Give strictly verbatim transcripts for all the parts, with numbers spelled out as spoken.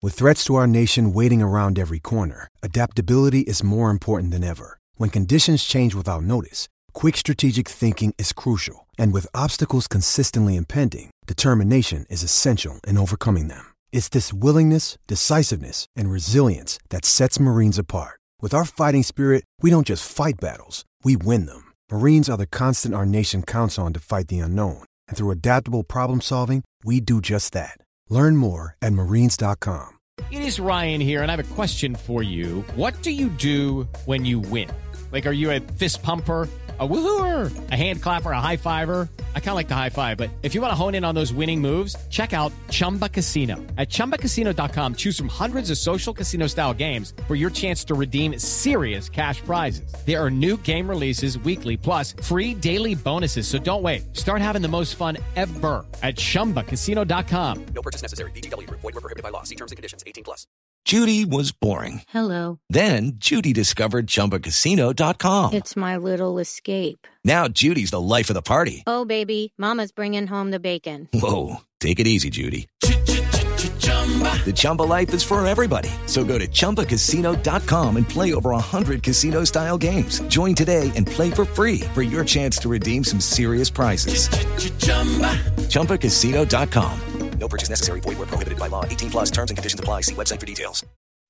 With threats to our nation waiting around every corner, adaptability is more important than ever. When conditions change without notice, quick strategic thinking is crucial. And with obstacles consistently impending, determination is essential in overcoming them. It's this willingness, decisiveness, and resilience that sets Marines apart. With our fighting spirit, we don't just fight battles, we win them. Marines are the constant our nation counts on to fight the unknown. And through adaptable problem solving, we do just that. Learn more at marines dot com. It is Ryan here, and I have a question for you. What do you do when you win? Like, are you a fist pumper, a woohooer, a hand clapper, a high fiver? I kind of like the high five, but if you want to hone in on those winning moves, check out Chumba Casino. At chumba casino dot com, choose from hundreds of social casino style games for your chance to redeem serious cash prizes. There are new game releases weekly, plus free daily bonuses. So don't wait. Start having the most fun ever at chumba casino dot com. No purchase necessary. V G W Group. Void where prohibited by law. See terms and conditions. eighteen plus. Judy was boring. Hello. Then Judy discovered Chumba Casino dot com. It's my little escape. Now Judy's the life of the party. Oh, baby, mama's bringing home the bacon. Whoa, take it easy, Judy. The Chumba life is for everybody. So go to chumba casino dot com and play over one hundred casino-style games. Join today and play for free for your chance to redeem some serious prizes. chumba casino dot com. No purchase necessary. Void where prohibited by law. eighteen plus terms and conditions apply. See website for details.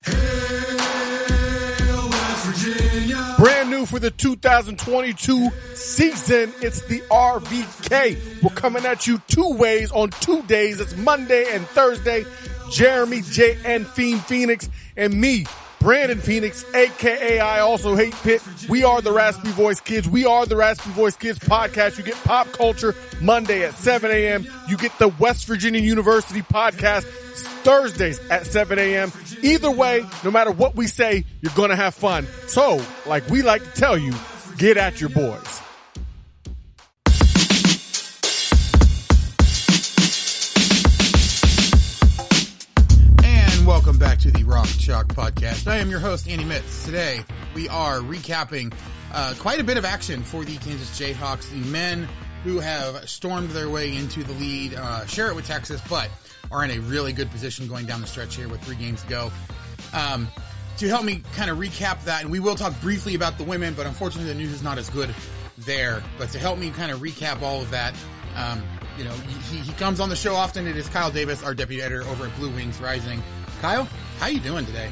Brand new for the two thousand twenty-two season, it's the R V K. We're coming at you two ways on two days. It's Monday and Thursday. Jeremy J. and Fiend Phoenix and me, Brandon Phoenix, a k a. I Also Hate Pitt. We are the Raspy Voice Kids. We are the Raspy Voice Kids podcast. You get pop culture Monday at seven a.m. You get the West Virginia University podcast Thursdays at seven a.m. Either way, no matter what we say, you're going to have fun. So, like we like to tell you, get at your boys. And welcome back to the Rock Chalk Podcast. I am your host, Andy Mitz. Today, we are recapping uh, quite a bit of action for the Kansas Jayhawks, the men who have stormed their way into the lead, uh, share it with Texas, but are in a really good position going down the stretch here with three games to go. Um, to help me kind of recap that, and we will talk briefly about the women, but unfortunately the news is not as good there. But to help me kind of recap all of that, um, you know, he, he comes on the show often. It is Kyle Davis, our deputy editor over at Blue Wings Rising. Kyle, how you doing today?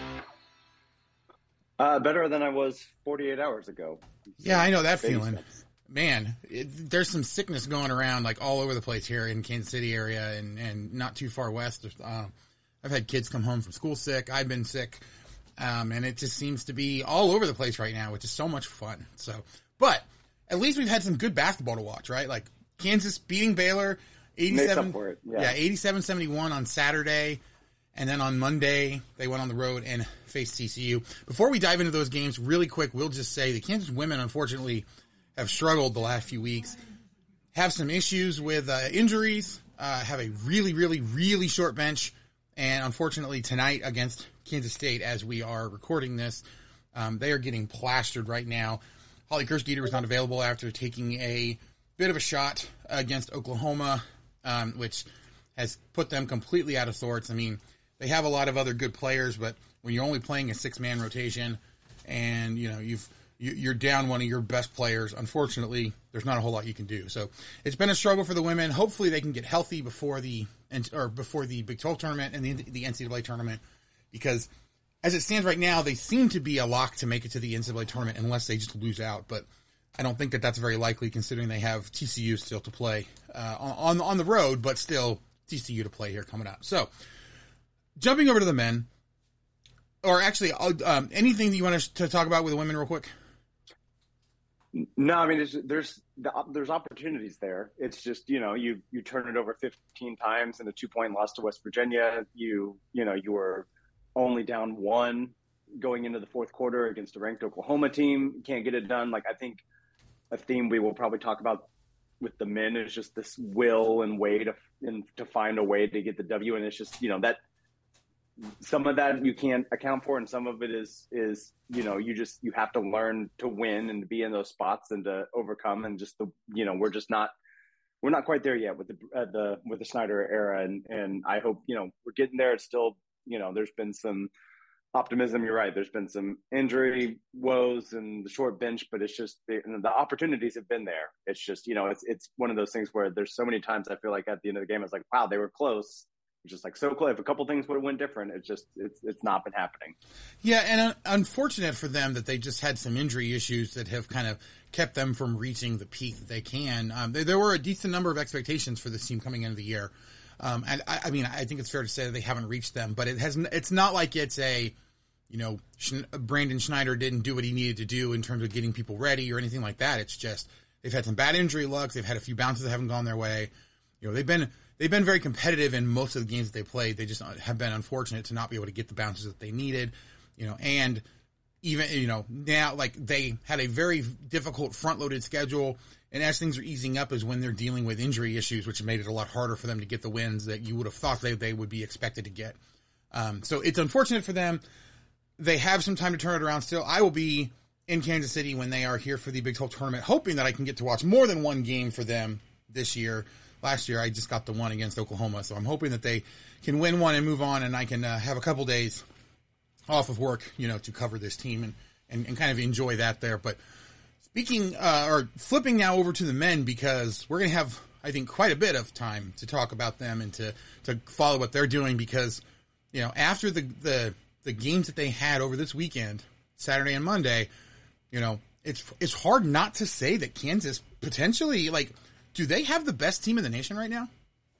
Uh, better than I was forty-eight hours ago. Yeah, I know that feeling. Man, it, there's some sickness going around like all over the place here in Kansas City area and, and not too far west. Uh, I've had kids come home from school sick. I've been sick. Um, and it just seems to be all over the place right now, which is so much fun. So, but at least we've had some good basketball to watch, right? Like Kansas beating Baylor eighty-seven, yeah. yeah, eighty-seven seventy-one on Saturday. And then on Monday, they went on the road and faced T C U. Before we dive into those games, really quick, we'll just say the Kansas women, unfortunately, have struggled the last few weeks, have some issues with uh, injuries, uh, have a really, really, really short bench, and unfortunately tonight against Kansas State, as we are recording this, um, they are getting plastered right now. Holly Kirschdieter was not available after taking a bit of a shot against Oklahoma, um, which has put them completely out of sorts. I mean, they have a lot of other good players, but when you're only playing a six-man rotation and, you know, you've you're down one of your best players, unfortunately, there's not a whole lot you can do. So it's been a struggle for the women. Hopefully they can get healthy before the or before the Big twelve tournament and the, the N C double A tournament, because as it stands right now, they seem to be a lock to make it to the N C double A tournament unless they just lose out. But I don't think that that's very likely considering they have T C U still to play uh, on, on the road, but still T C U to play here coming up. So jumping over to the men, or actually um, anything that you want to talk about with the women real quick? No, I mean, there's, there's, there's opportunities there. It's just, you know, you, you turn it over fifteen times in a two point loss to West Virginia. You, you know, you were only down one going into the fourth quarter against a ranked Oklahoma team. You can't get it done. Like, I think a theme we will probably talk about with the men is just this will and way to, and to find a way to get the W. And it's just, you know, that, some of that you can't account for, and some of it is is you know you just you have to learn to win and to be in those spots and to overcome, and just the you know we're just not we're not quite there yet with the uh, the with the Snyder era, and and I hope you know we're getting there. It's still you know, there's been some optimism. You're right. There's been some injury woes and the short bench, but it's just the, the opportunities have been there. It's just, you know, it's it's one of those things where there's so many times I feel like at the end of the game, it's like, wow, they were close. It's just like so close. If a couple things would have went different, it's just it's it's not been happening. Yeah, and uh, unfortunate for them that they just had some injury issues that have kind of kept them from reaching the peak that they can. Um, there, there were a decent number of expectations for this team coming into the year. Um, and I, I mean, I think it's fair to say that they haven't reached them, but it has. It's not like it's a, you know, Brandon Schneider didn't do what he needed to do in terms of getting people ready or anything like that. It's just they've had some bad injury luck. They've had a few bounces that haven't gone their way. You know, they've been they've been very competitive in most of the games that they played. They just have been unfortunate to not be able to get the bounces that they needed. You know, and even you know now like they had a very difficult front loaded schedule. And as things are easing up is when they're dealing with injury issues, which made it a lot harder for them to get the wins that you would have thought they, they would be expected to get. Um, so it's unfortunate for them. They have some time to turn it around still. I will be in Kansas City when they are here for the Big twelve tournament, hoping that I can get to watch more than one game for them this year. Last year, I just got the one against Oklahoma, so I'm hoping that they can win one and move on, and I can uh, have a couple days off of work, you know, to cover this team and, and, and kind of enjoy that there. But Speaking, uh, or flipping now over to the men, because we're going to have, I think, quite a bit of time to talk about them and to, to follow what they're doing because, you know, after the, the, the games that they had over this weekend, Saturday and Monday, you know, it's, it's hard not to say that Kansas potentially, like, do they have the best team in the nation right now?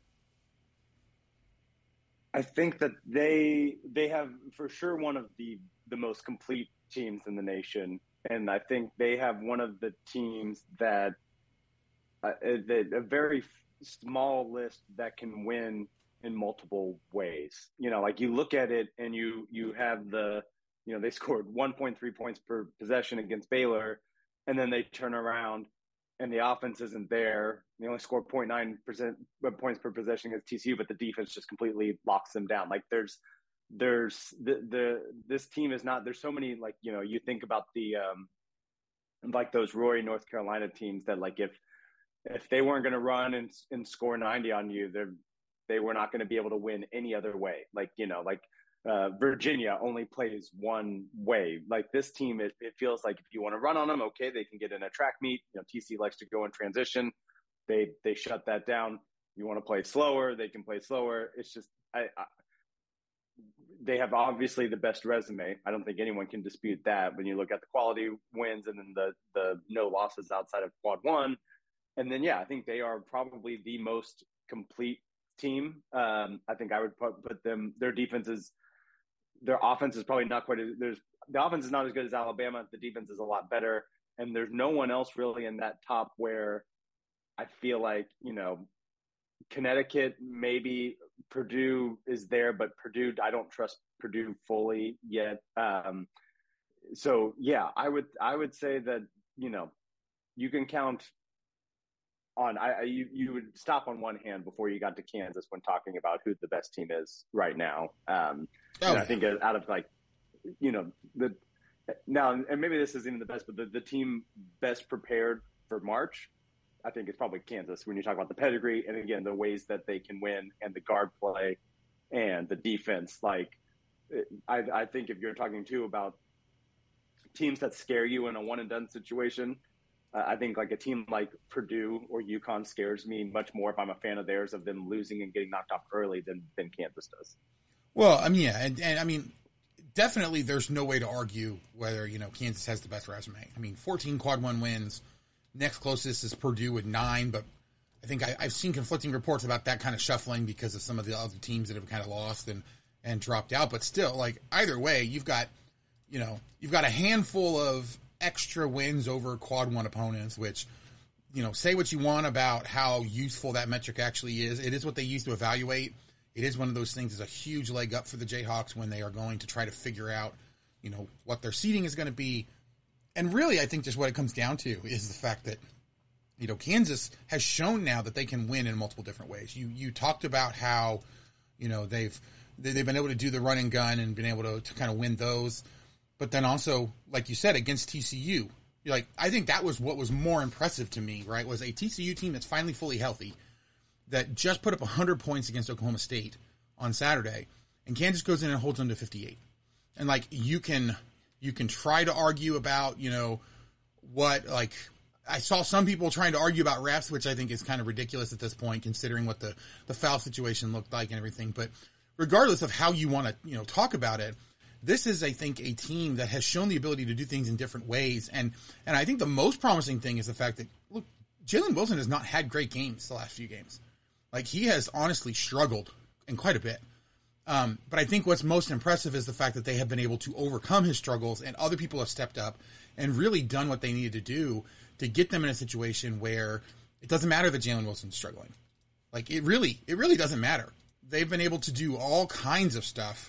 I think that they, they have for sure one of the, the most complete teams in the nation. And I think they have one of the teams that uh, a, a very small list that can win in multiple ways. You know, like you look at it and you you have the, you know, they scored one point three points per possession against Baylor, and then they turn around and the offense isn't there. They only scored zero point nine percent points per possession against T C U, but the defense just completely locks them down. Like there's There's the, the, this team is not, there's so many, like, you know, you think about the, um, like those Rory, North Carolina teams that like, if, if they weren't going to run and, and score ninety on you, they're, they were not going to be able to win any other way. Like, you know, like, uh, Virginia only plays one way. Like this team, it, it feels like if you want to run on them, okay, they can get in a track meet. You know, T C likes to go in transition. They, they shut that down. You want to play slower, they can play slower. It's just, I, I they have obviously the best resume. I don't think anyone can dispute that when you look at the quality wins and then the, the no losses outside of quad one. And then, yeah, I think they are probably the most complete team. Um, I think I would put, put them, their defense is, their offense is probably not quite as, there's, the offense is not as good as Alabama. The defense is a lot better. And there's no one else really in that top where I feel like, you know, Connecticut, maybe Purdue is there, but Purdue, I don't trust Purdue fully yet. Um, so yeah, I would, I would say that, you know, you can count on, I, I you, you would stop on one hand before you got to Kansas when talking about who the best team is right now. Um, oh. And I think out of like, you know, the, now, and maybe this isn't even the best, but the, the team best prepared for March, I think it's probably Kansas when you talk about the pedigree and again, the ways that they can win and the guard play and the defense. Like I, I think if you're talking too about teams that scare you in a one and done situation, uh, I think like a team like Purdue or UConn scares me much more if I'm a fan of theirs of them losing and getting knocked off early than, than Kansas does. Well, I mean, yeah. And, and I mean, definitely there's no way to argue whether, you know, Kansas has the best resume. I mean, fourteen quad one wins. Next closest is Purdue with nine, but I think I, I've seen conflicting reports about that kind of shuffling because of some of the other teams that have kind of lost and, and dropped out. But still, like either way, you've got, you know, you've got a handful of extra wins over quad one opponents, which, you know, say what you want about how useful that metric actually is. It is what they use to evaluate. It is one of those things that's a huge leg up for the Jayhawks when they are going to try to figure out, you know, what their seeding is going to be. And really, I think just what it comes down to is the fact that, you know, Kansas has shown now that they can win in multiple different ways. You you talked about how, you know, they've they've been able to do the run and gun and been able to, to kind of win those. But then also, like you said, against T C U, you're like, I think that was what was more impressive to me, right, was a T C U team that's finally fully healthy that just put up one hundred points against Oklahoma State on Saturday. and Kansas goes in and holds them to fifty-eight. And like you can you can try to argue about, you know, what like I saw some people trying to argue about refs, which I think is kind of ridiculous at this point, considering what the, the foul situation looked like and everything. But regardless of how you want to, you know, talk about it, this is, I think, a team that has shown the ability to do things in different ways. And, and I think the most promising thing is the fact that, look, Jalen Wilson has not had great games the last few games. Like, he has honestly struggled and quite a bit. Um, but I think what's most impressive is the fact that they have been able to overcome his struggles, and other people have stepped up and really done what they needed to do to get them in a situation where it doesn't matter that Jalen Wilson's struggling. Like, it really, it really doesn't matter. They've been able to do all kinds of stuff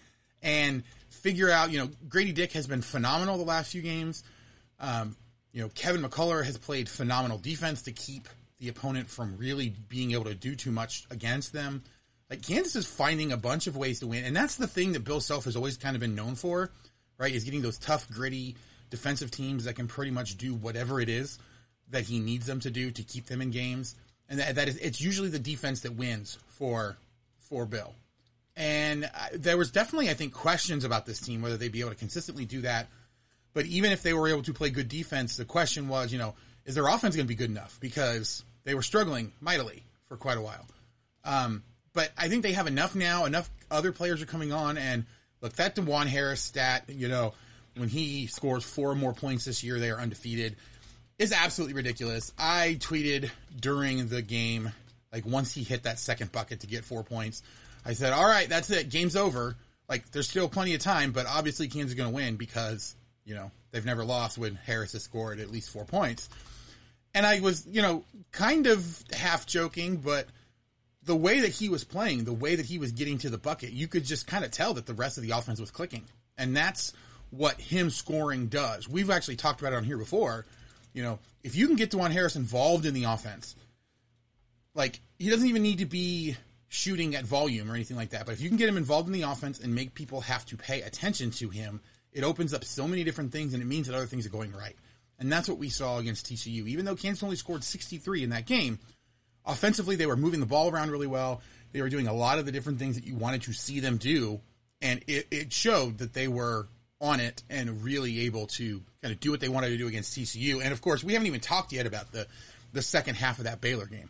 and figure out, you know, Grady Dick has been phenomenal the last few games. Um, you know, Kevin McCullough has played phenomenal defense to keep the opponent from really being able to do too much against them. Like, Kansas is finding a bunch of ways to win, and that's the thing that Bill Self has always kind of been known for, right, is getting those tough, gritty defensive teams that can pretty much do whatever it is that he needs them to do to keep them in games. And that, that is, it's usually the defense that wins for for Bill. And there was definitely, I think, questions about this team, whether they'd be able to consistently do that. But even if they were able to play good defense, the question was, you know, is their offense going to be good enough? Because they were struggling mightily for quite a while. Um, but I think they have enough now. Enough other players are coming on. And look, that DeJuan Harris stat, you know, when he scores four more points this year, they are undefeated, is absolutely ridiculous. I tweeted during the game, like once he hit that second bucket to get four points, I said, all right, that's it. Game's over. Like, there's still plenty of time, but obviously Kansas is going to win because, you know, they've never lost when Harris has scored at least four points. And I was, you know, kind of half joking, but the way that he was playing, the way that he was getting to the bucket, you could just kind of tell that the rest of the offense was clicking. And that's what him scoring does. We've actually talked about it on here before. You know, if you can get DeJuan Harris involved in the offense, like, he doesn't even need to be shooting at volume or anything like that. But if you can get him involved in the offense and make people have to pay attention to him, it opens up so many different things, and it means that other things are going right. And that's what we saw against T C U. Even though Kansas only scored sixty-three in that game, offensively they were moving the ball around really well. They were doing a lot of the different things that you wanted to see them do, and it, it showed that they were on it and really able to kind of do what they wanted to do against T C U. And, of course, we haven't even talked yet about the, the second half of that Baylor game.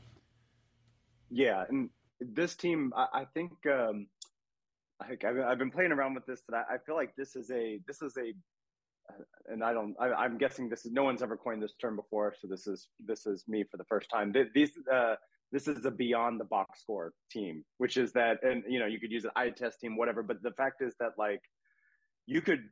Yeah, and this team, I, I think, um, I, I've, I've been playing around with this, and I, I feel like this is a, this is a, and I don't, I, I'm guessing this is, no one's ever coined this term before, so this is, this is me for the first time. These, uh, this is a beyond the box score team, which is that, and, you know, you could use an eye test team, whatever, but the fact is that, like, you could,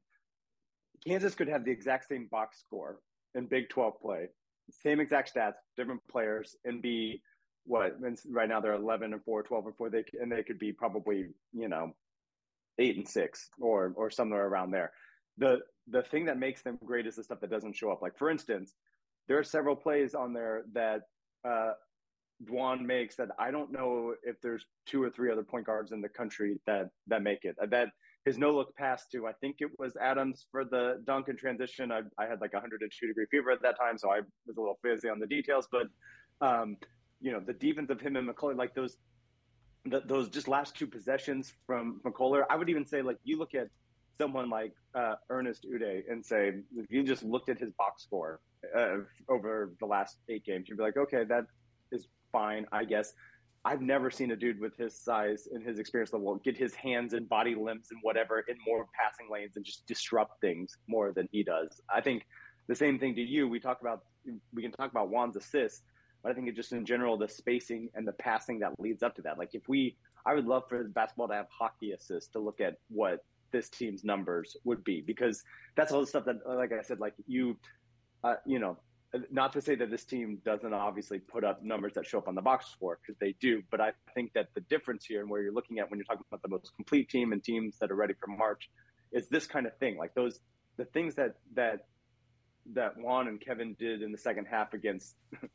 Kansas could have the exact same box score in Big twelve play, same exact stats, different players, and be, what, right now they're eleven and four, twelve and four, they, and they could be probably, you know, eight and six or or somewhere around there. The the thing that makes them great is the stuff that doesn't show up. Like, for instance, there are several plays on there that uh, DeJuan makes that I don't know if there's two or three other point guards in the country that that make it. That his no-look pass to, I think it was Adams for the dunk and transition. I, I had like one hundred two degree fever at that time, so I was a little fizzy on the details. But, um, you know, the defense of him and McCullough, like those the, those just last two possessions from McCullough, I would even say, like, you look at someone like uh, Ernest Uday and say, if you just looked at his box score uh, over the last eight games, you'd be like, okay, that is fine, I guess. I've never seen a dude with his size and his experience level get his hands and body limbs and whatever in more passing lanes and just disrupt things more than he does. I think the same thing to you. We talk about, we can talk about Juan's assists, but I think it just in general, the spacing and the passing that leads up to that. Like, if we, I would love for basketball to have hockey assists to look at what this team's numbers would be, because that's all the stuff that, like I said, like you, uh, you know, not to say that this team doesn't obviously put up numbers that show up on the box score, because they do. But I think that the difference here and where you're looking at when you're talking about the most complete team and teams that are ready for March is this kind of thing. Like those, the things that, that, that Juan and Kevin did in the second half against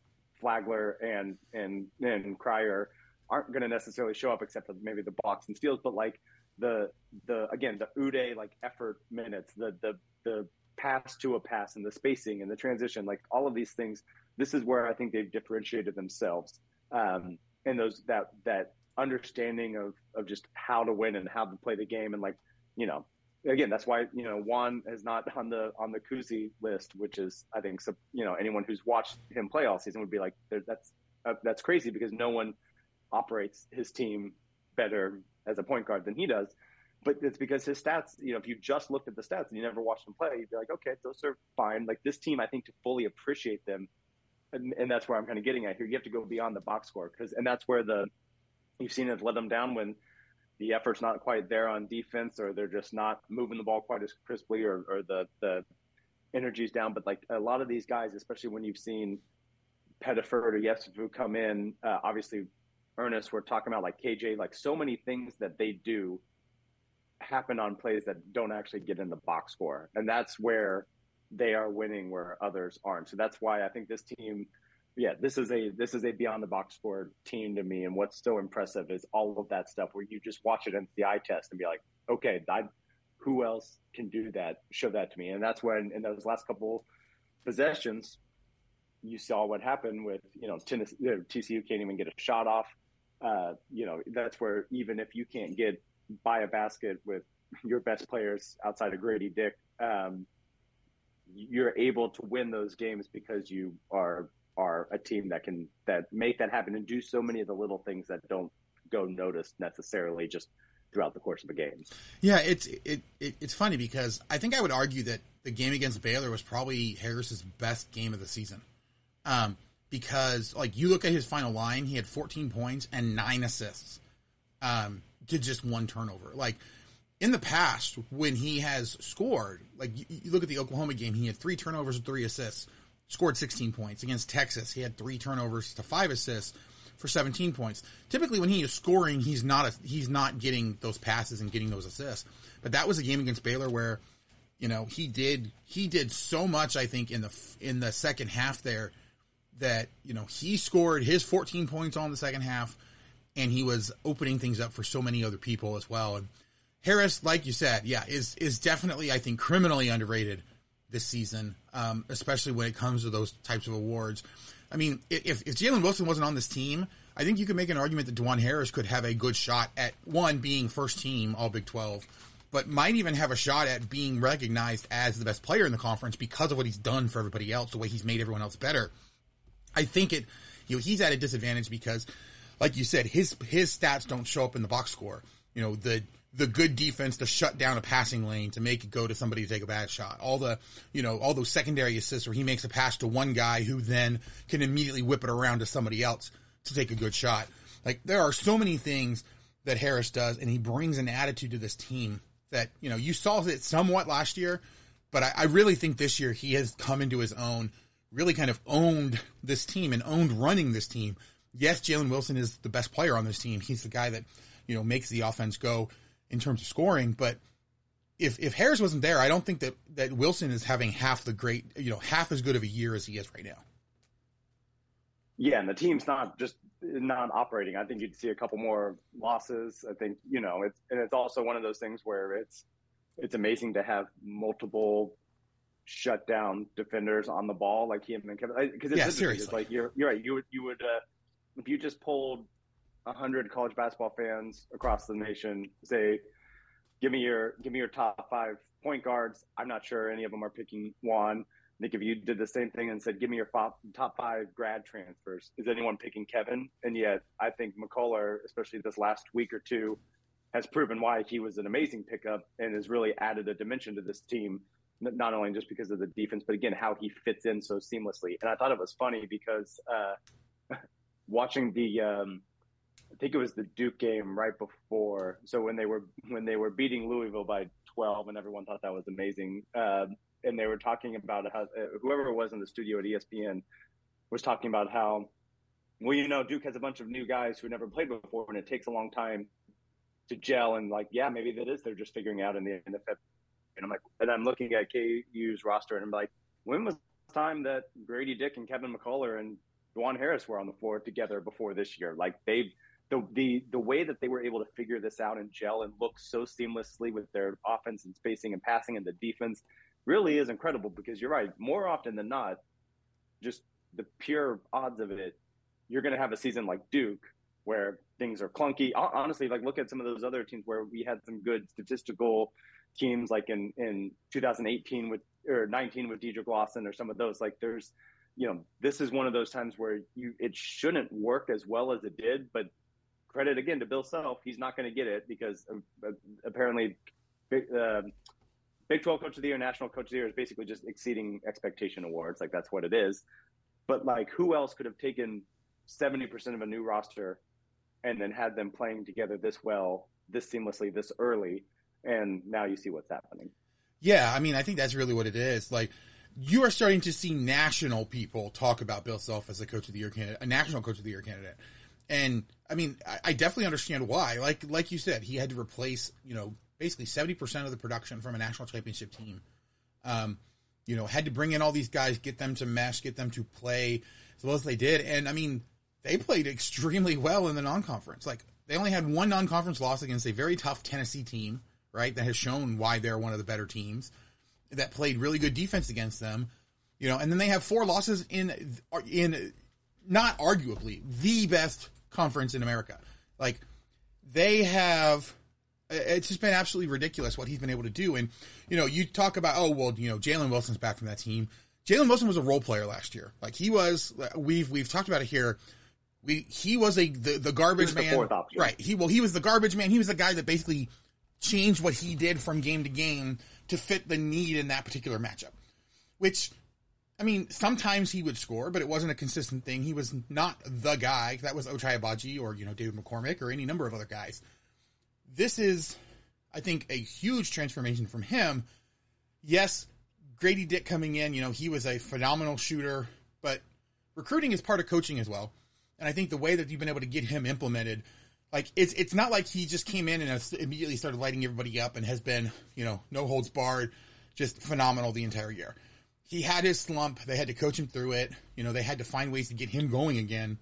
Flagler and, and, and Cryer aren't going to necessarily show up except for maybe the blocks and steals. But like the, the, again, the Uday, like effort minutes, the, the, the, pass to a pass and the spacing and the transition, like all of these things, this is where I think they've differentiated themselves. Um, and those, that, that understanding of, of just how to win and how to play the game. And like, you know, again, that's why, you know, Juan is not on the, on the Kuzi list, which is, I think, so, you know, anyone who's watched him play all season would be like, that's, uh, that's crazy because no one operates his team better as a point guard than he does. But it's because his stats, you know, if you just looked at the stats and you never watched him play, you'd be like, okay, those are fine. Like this team, I think to fully appreciate them, and, and that's where I'm kind of getting at here. You have to go beyond the box score because, and that's where the, you've seen it let them down when the effort's not quite there on defense, or they're just not moving the ball quite as crisply, or, or the, the energy's down. But like a lot of these guys, especially when you've seen Pettiford or Yesufu come in, uh, obviously Ernest, we're talking about like K J, like so many things that they do happen on plays that don't actually get in the box score. And that's where they are winning where others aren't. So that's why I think this team, yeah, this is a, this is a beyond the box score team to me. And what's so impressive is all of that stuff where you just watch it in the eye test and be like, okay, I, who else can do that? Show that to me. And that's when in those last couple possessions, you saw what happened with, you know, Tennessee, T C U can't even get a shot off. Uh, you know, that's where even if you can't get by a basket with your best players outside of Grady Dick, um, you're able to win those games because you are are a team that can that make that happen and do so many of the little things that don't go noticed necessarily just throughout the course of the games. Yeah, it's it, it it's funny because I think I would argue that the game against Baylor was probably Harris's best game of the season. Um, because like you look at his final line, he had fourteen points and nine assists. Um, to just one turnover. Like in the past, when he has scored, like you, you look at the Oklahoma game, he had three turnovers and three assists, scored sixteen points. Against Texas, he had three turnovers to five assists for seventeen points. Typically, when he is scoring, he's not a, he's not getting those passes and getting those assists. But that was a game against Baylor where, you know, he did he did so much. I think in the in the second half there that you know he scored his fourteen points on the second half. And he was opening things up for so many other people as well. And Harris, like you said, yeah, is is definitely, I think, criminally underrated this season, um, especially when it comes to those types of awards. I mean, if, if Jalen Wilson wasn't on this team, I think you could make an argument that DeJuan Harris could have a good shot at, one, being first team All Big twelve, but might even have a shot at being recognized as the best player in the conference because of what he's done for everybody else, the way he's made everyone else better. I think it, you know, he's at a disadvantage because, like you said, his his stats don't show up in the box score. You know, the the good defense to shut down a passing lane to make it go to somebody to take a bad shot. All the, you know, all those secondary assists where he makes a pass to one guy who then can immediately whip it around to somebody else to take a good shot. Like there are so many things that Harris does, and he brings an attitude to this team that, you know, you saw it somewhat last year, but I, I really think this year he has come into his own, really kind of owned this team and owned running this team. Yes, Jalen Wilson is the best player on this team. He's the guy that, you know, makes the offense go in terms of scoring. But if if Harris wasn't there, I don't think that, that Wilson is having half the great, you know, half as good of a year as he is right now. Yeah, and the team's not just not operating. I think you'd see a couple more losses. I think, you know, it's and it's also one of those things where it's it's amazing to have multiple shutdown defenders on the ball like him and Kevin. Because it's, yeah, it's like you're you're right. You would you would. Uh, If you just polled one hundred college basketball fans across the nation, say, give me your give me your top five point guards, I'm not sure any of them are picking Juan. I think if you did the same thing and said, give me your top, top five grad transfers, is anyone picking Kevin? And yet I think McCullough, especially this last week or two, has proven why he was an amazing pickup and has really added a dimension to this team, not only just because of the defense, but again, how he fits in so seamlessly. And I thought it was funny because uh, – watching the, um, I think it was the Duke game right before. So when they were when they were beating Louisville by twelve, and everyone thought that was amazing. Uh, and they were talking about how uh, whoever was in the studio at E S P N was talking about how, well, you know, Duke has a bunch of new guys who never played before, and it takes a long time to gel. And like, yeah, maybe that is they're just figuring out in the N F L. And I'm like, and I'm looking at K U's roster, and I'm like, when was the time that Grady Dick and Kevin McCullough and DeJuan Harris were on the floor together before this year? Like they, the the the way that they were able to figure this out and gel and look so seamlessly with their offense and spacing and passing and the defense really is incredible. Because you're right, more often than not, just the pure odds of it, you're going to have a season like Duke where things are clunky. Honestly, like look at some of those other teams where we had some good statistical teams, like in, in two thousand eighteen with or nineteen with Dedrick Lawson or some of those. Like there's, you know, this is one of those times where you it shouldn't work as well as it did. But credit again to Bill Self, he's not going to get it because uh, apparently uh, Big twelve Coach of the Year, National Coach of the Year is basically just exceeding expectation awards. Like that's what it is. But like who else could have taken seventy percent of a new roster and then had them playing together this well, this seamlessly, this early, and now you see what's happening. Yeah, I mean, I think that's really what it is. Like, you are starting to see national people talk about Bill Self as a Coach of the Year candidate, a National Coach of the Year candidate. And, I mean, I, I definitely understand why. Like like you said, he had to replace, you know, basically seventy percent of the production from a national championship team. Um, you know, had to bring in all these guys, get them to mesh, get them to play as well as they did. And, I mean, they played extremely well in the non-conference. Like, they only had one non-conference loss against a very tough Tennessee team, right, that has shown why they're one of the better teams, that played really good defense against them, you know, and then they have four losses in, in not arguably the best conference in America. Like, they have, it's just been absolutely ridiculous what he's been able to do. And, you know, you talk about, oh, well, you know, Jalen Wilson's back from that team. Jalen Wilson was a role player last year. Like, he was, we've, we've talked about it here. We, he was a, the, the garbage man. The fourth option. Right. He, well, he was the garbage man. He was the guy that basically changed what he did from game to game to fit the need in that particular matchup, which, I mean, sometimes he would score, but it wasn't a consistent thing. He was not the guy. That was Ochai Agbaji or, you know, David McCormick or any number of other guys. This is, I think, a huge transformation from him. Yes, Grady Dick coming in, you know, he was a phenomenal shooter, but recruiting is part of coaching as well. And I think the way that you've been able to get him implemented, like, it's it's not like he just came in and immediately started lighting everybody up and has been, you know, no holds barred, just phenomenal the entire year. He had his slump. They had to coach him through it. You know, they had to find ways to get him going again.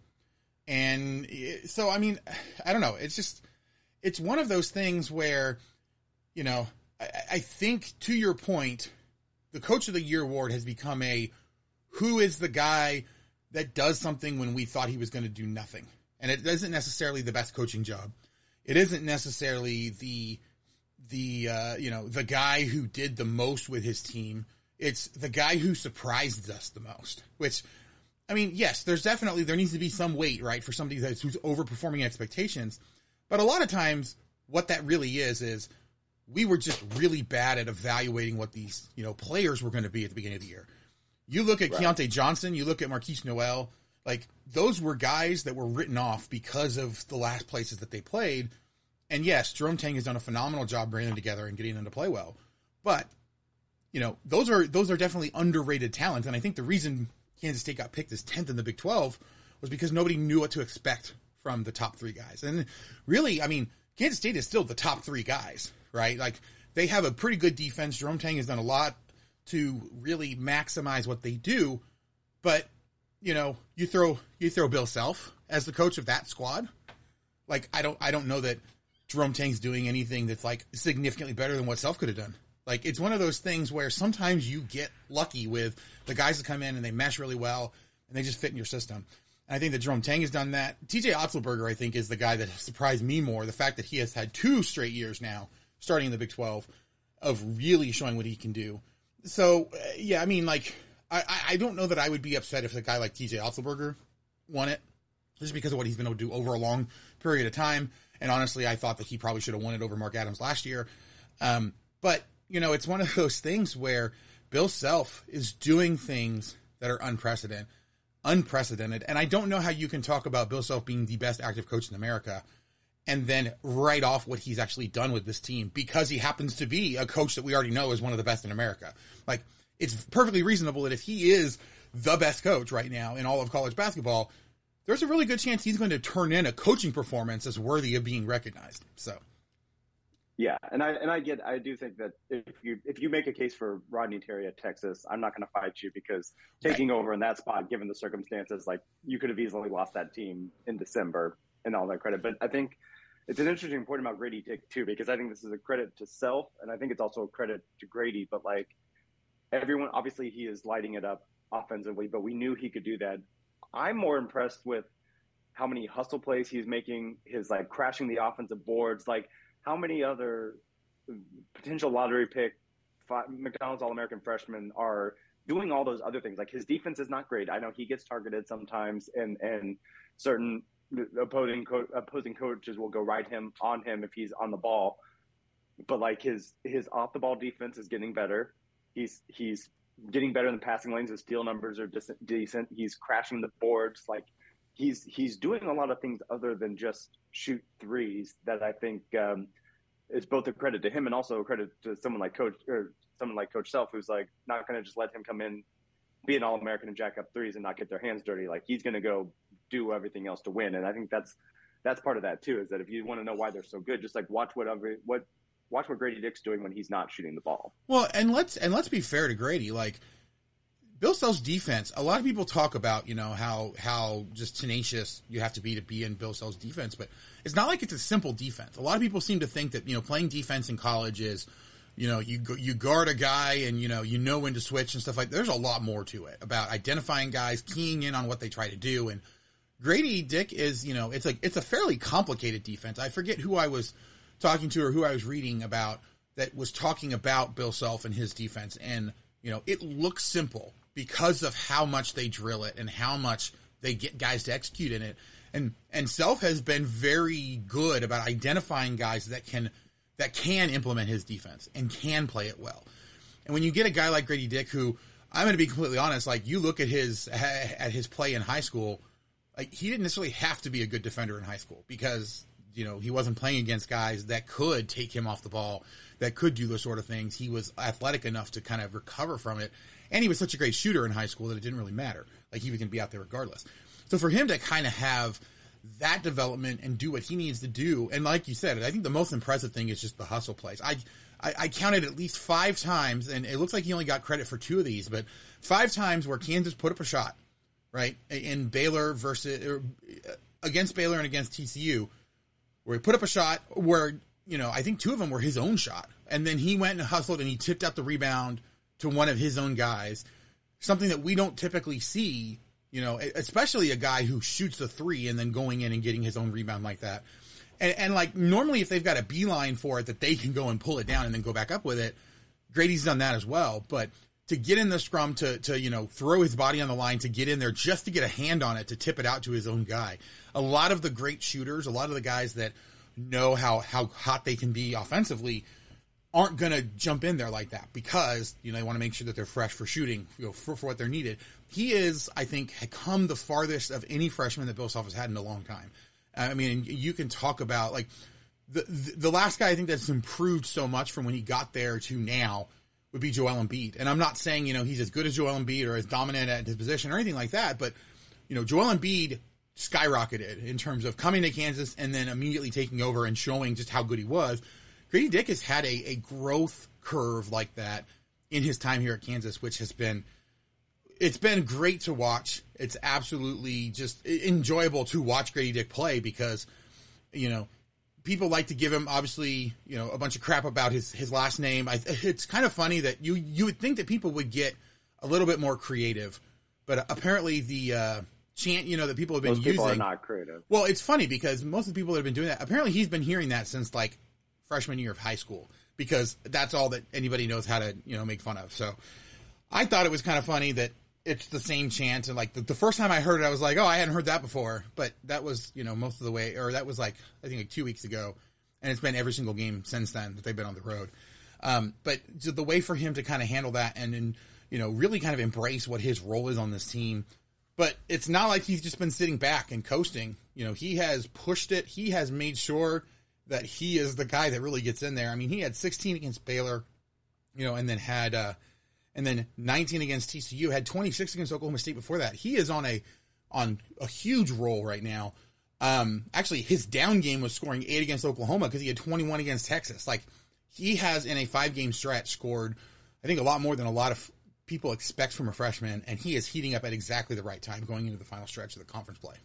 And so, I mean, I don't know. It's just, it's one of those things where, you know, I, I think to your point, the Coach of the Year award has become a, who is the guy that does something when we thought he was going to do nothing. And it isn't necessarily the best coaching job. It isn't necessarily the, the, uh, you know, the guy who did the most with his team. It's the guy who surprised us the most, which, I mean, yes, there's definitely, there needs to be some weight, right, for somebody that's who's overperforming expectations. But a lot of times what that really is, is we were just really bad at evaluating what these, you know, players were going to be at the beginning of the year. You look at right. Keontae Johnson, you look at Marquise Noel, like those were guys that were written off because of the last places that they played. And yes, Jerome Tang has done a phenomenal job bringing them together and getting them to play well. But, you know, those are, those are definitely underrated talent. And I think the reason Kansas State got picked as tenth in the Big twelve was because nobody knew what to expect from the top three guys. And really, I mean, Kansas State is still the top three guys, right? Like they have a pretty good defense. Jerome Tang has done a lot to really maximize what they do, but you know, you throw you throw Bill Self as the coach of that squad. Like I don't I don't know that Jerome Tang's doing anything that's like significantly better than what Self could have done. Like it's one of those things where sometimes you get lucky with the guys that come in and they mesh really well and they just fit in your system. And I think that Jerome Tang has done that. T J Otzelberger, I think, is the guy that has surprised me more. The fact that he has had two straight years now, starting in the Big twelve, of really showing what he can do. So, uh, yeah, I mean, like, I, I don't know that I would be upset if a guy like T J Otzelberger won it, just because of what he's been able to do over a long period of time. And honestly, I thought that he probably should have won it over Mark Adams last year. Um, but, you know, it's one of those things where Bill Self is doing things that are unprecedented. Unprecedented. And I don't know how you can talk about Bill Self being the best active coach in America and then write off what he's actually done with this team because he happens to be a coach that we already know is one of the best in America. Like, it's perfectly reasonable that if he is the best coach right now in all of college basketball, there's a really good chance he's going to turn in a coaching performance as worthy of being recognized. So, yeah, and I and I get I do think that if you if you make a case for Rodney Terry at Texas, I'm not going to fight you because taking right. over in that spot, given the circumstances, like you could have easily lost that team in December and all that credit. But I think it's an interesting point about Grady Dick too, because I think this is a credit to Self, and I think it's also a credit to Grady. But like everyone, obviously he is lighting it up offensively, but we knew he could do that. I'm more impressed with how many hustle plays he's making, his like crashing the offensive boards, like how many other potential lottery pick five, McDonald's All-American freshmen are doing all those other things. Like his defense is not great. I know he gets targeted sometimes, and and certain opposing co- opposing coaches will go right him on him if he's on the ball. But like his his off the ball defense is getting better. He's he's getting better in the passing lanes. His steal numbers are decent. He's crashing the boards. Like he's he's doing a lot of things other than just shoot threes that I think um, is both a credit to him and also a credit to someone like Coach or someone like Coach Self, who's like not going to just let him come in, be an All-American and jack up threes and not get their hands dirty. Like he's going to go do everything else to win. And I think that's that's part of that too. Is that if you want to know why they're so good, just like watch whatever what. Watch what Grady Dick's doing when he's not shooting the ball. Well, and let's and let's be fair to Grady. Like Bill Self's defense, a lot of people talk about, you know, how how just tenacious you have to be to be in Bill Self's defense, but it's not like it's a simple defense. A lot of people seem to think that, you know, playing defense in college is, you know, you you guard a guy and you know you know when to switch and stuff like that. There's a lot more to it about identifying guys, keying in on what they try to do. And Grady Dick is, you know, it's like it's a fairly complicated defense. I forget who I was talking to or who I was reading about that was talking about Bill Self and his defense. And, you know, it looks simple because of how much they drill it and how much they get guys to execute in it. And, and Self has been very good about identifying guys that can, that can implement his defense and can play it well. And when you get a guy like Grady Dick, who I'm going to be completely honest, like you look at his, at his play in high school, like he didn't necessarily have to be a good defender in high school because, you know, he wasn't playing against guys that could take him off the ball, that could do those sort of things. He was athletic enough to kind of recover from it. And he was such a great shooter in high school that it didn't really matter. Like he was going to be out there regardless. So for him to kind of have that development and do what he needs to do. And like you said, I think the most impressive thing is just the hustle plays. I, I, I counted at least five times, and it looks like he only got credit for two of these, but five times where Kansas put up a shot, right? In Baylor versus, or against Baylor and against T C U, where he put up a shot where, you know, I think two of them were his own shot. And then he went and hustled and he tipped out the rebound to one of his own guys. Something that we don't typically see, you know, especially a guy who shoots a three and then going in and getting his own rebound like that. And, and like normally if they've got a beeline for it that they can go and pull it down and then go back up with it, Grady's done that as well. But to get in the scrum, to, to, you know, throw his body on the line, to get in there just to get a hand on it, to tip it out to his own guy. A lot of the great shooters, a lot of the guys that know how, how hot they can be offensively aren't going to jump in there like that because, you know, they want to make sure that they're fresh for shooting, you know, for, for what they're needed. He is, I think, come the farthest of any freshman that Bill Self has had in a long time. I mean, you can talk about, like, the, the, the last guy I think that's improved so much from when he got there to now would be Joel Embiid. And I'm not saying, you know, he's as good as Joel Embiid or as dominant at his position or anything like that, but, you know, Joel Embiid skyrocketed in terms of coming to Kansas and then immediately taking over and showing just how good he was. Grady Dick has had a, a growth curve like that in his time here at Kansas, which has been, it's been great to watch. It's absolutely just enjoyable to watch Grady Dick play because, you know, people like to give him obviously, you know, a bunch of crap about his, his last name. I, it's kind of funny that you, you would think that people would get a little bit more creative, but apparently the, uh, chant, you know, that people have been Most using. People are not creative. Well, it's funny because most of the people that have been doing that, apparently he's been hearing that since like freshman year of high school because that's all that anybody knows how to, you know, make fun of. So I thought it was kind of funny that it's the same chant. And like the, the first time I heard it, I was like, oh, I hadn't heard that before. But that was, you know, most of the way, or that was like, I think like two weeks ago. And it's been every single game since then that they've been on the road. Um, but the way for him to kind of handle that and, and, you know, really kind of embrace what his role is on this team. But it's not like he's just been sitting back and coasting. You know, he has pushed it. He has made sure that he is the guy that really gets in there. I mean, he had sixteen against Baylor, you know, and then had, uh, and then nineteen against T C U, had twenty-six against Oklahoma State before that. He is on a, on a huge roll right now. Um, actually his down game was scoring eight against Oklahoma because he had twenty-one against Texas. Like he has in a five game stretch scored, I think a lot more than a lot of people expect from a freshman, and he is heating up at exactly the right time going into the final stretch of the conference play.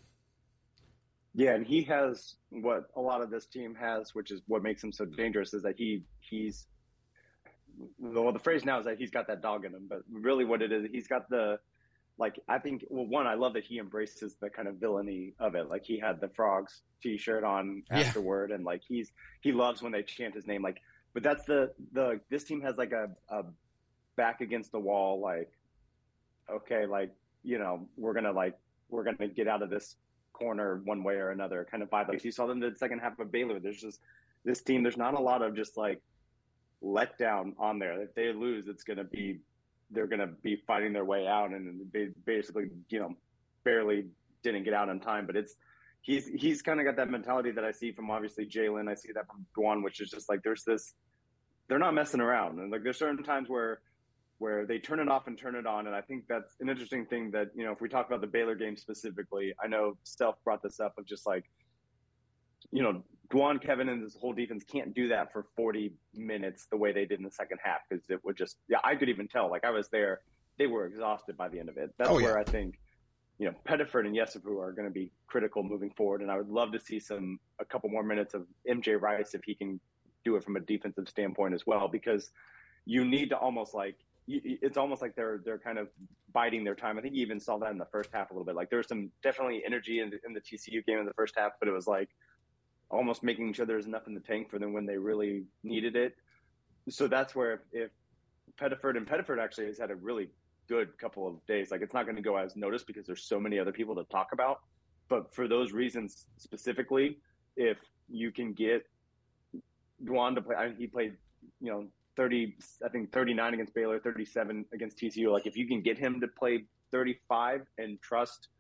Yeah, and he has what a lot of this team has, which is what makes him so dangerous, is that he he's well, the phrase now is that he's got that dog in him, but really what it is, he's got the like, I think, well, one, I love that he embraces the kind of villainy of it. Like, he had the Frogs t-shirt on afterward, yeah. and like, he's, he loves when they chant his name. Like, but that's the, the, this team has like a, a back against the wall, like, okay, like, you know, we're going to like, we're going to get out of this corner one way or another kind of vibe. Like, you saw them in the second half of Baylor. There's just this team, there's not a lot of just like letdown on there. If they lose, it's going to be, they're going to be fighting their way out, and they basically, you know, barely didn't get out on time. But it's, he's, he's kind of got that mentality that I see from obviously Jalen. I see that from Dwan, which is just like, there's this, they're not messing around. And like, there's certain times where, where they turn it off and turn it on. And I think that's an interesting thing that, you know, if we talk about the Baylor game specifically, I know Steph brought this up of just like, you know, Dwan, Kevin, and this whole defense can't do that for forty minutes the way they did in the second half, because it would just, yeah, I could even tell. Like, I was there, they were exhausted by the end of it. That's oh, yeah. where I think, you know, Pettiford and Yesufu are going to be critical moving forward. And I would love to see some, a couple more minutes of M J Rice if he can do it from a defensive standpoint as well, because you need to almost like, it's almost like they're they're kind of biding their time. I think you even saw that in the first half a little bit. Like, there was some definitely energy in the, in the T C U game in the first half, but it was like almost making sure there's enough in the tank for them when they really needed it. So that's where if, if Pettiford and Pettiford actually has had a really good couple of days. Like, it's not going to go as noticed because there's so many other people to talk about. But for those reasons specifically, if you can get Dwan to play, I mean, he played, you know, thirty, I think thirty-nine against Baylor, thirty-seven against T C U. Like, if you can get him to play thirty-five and trust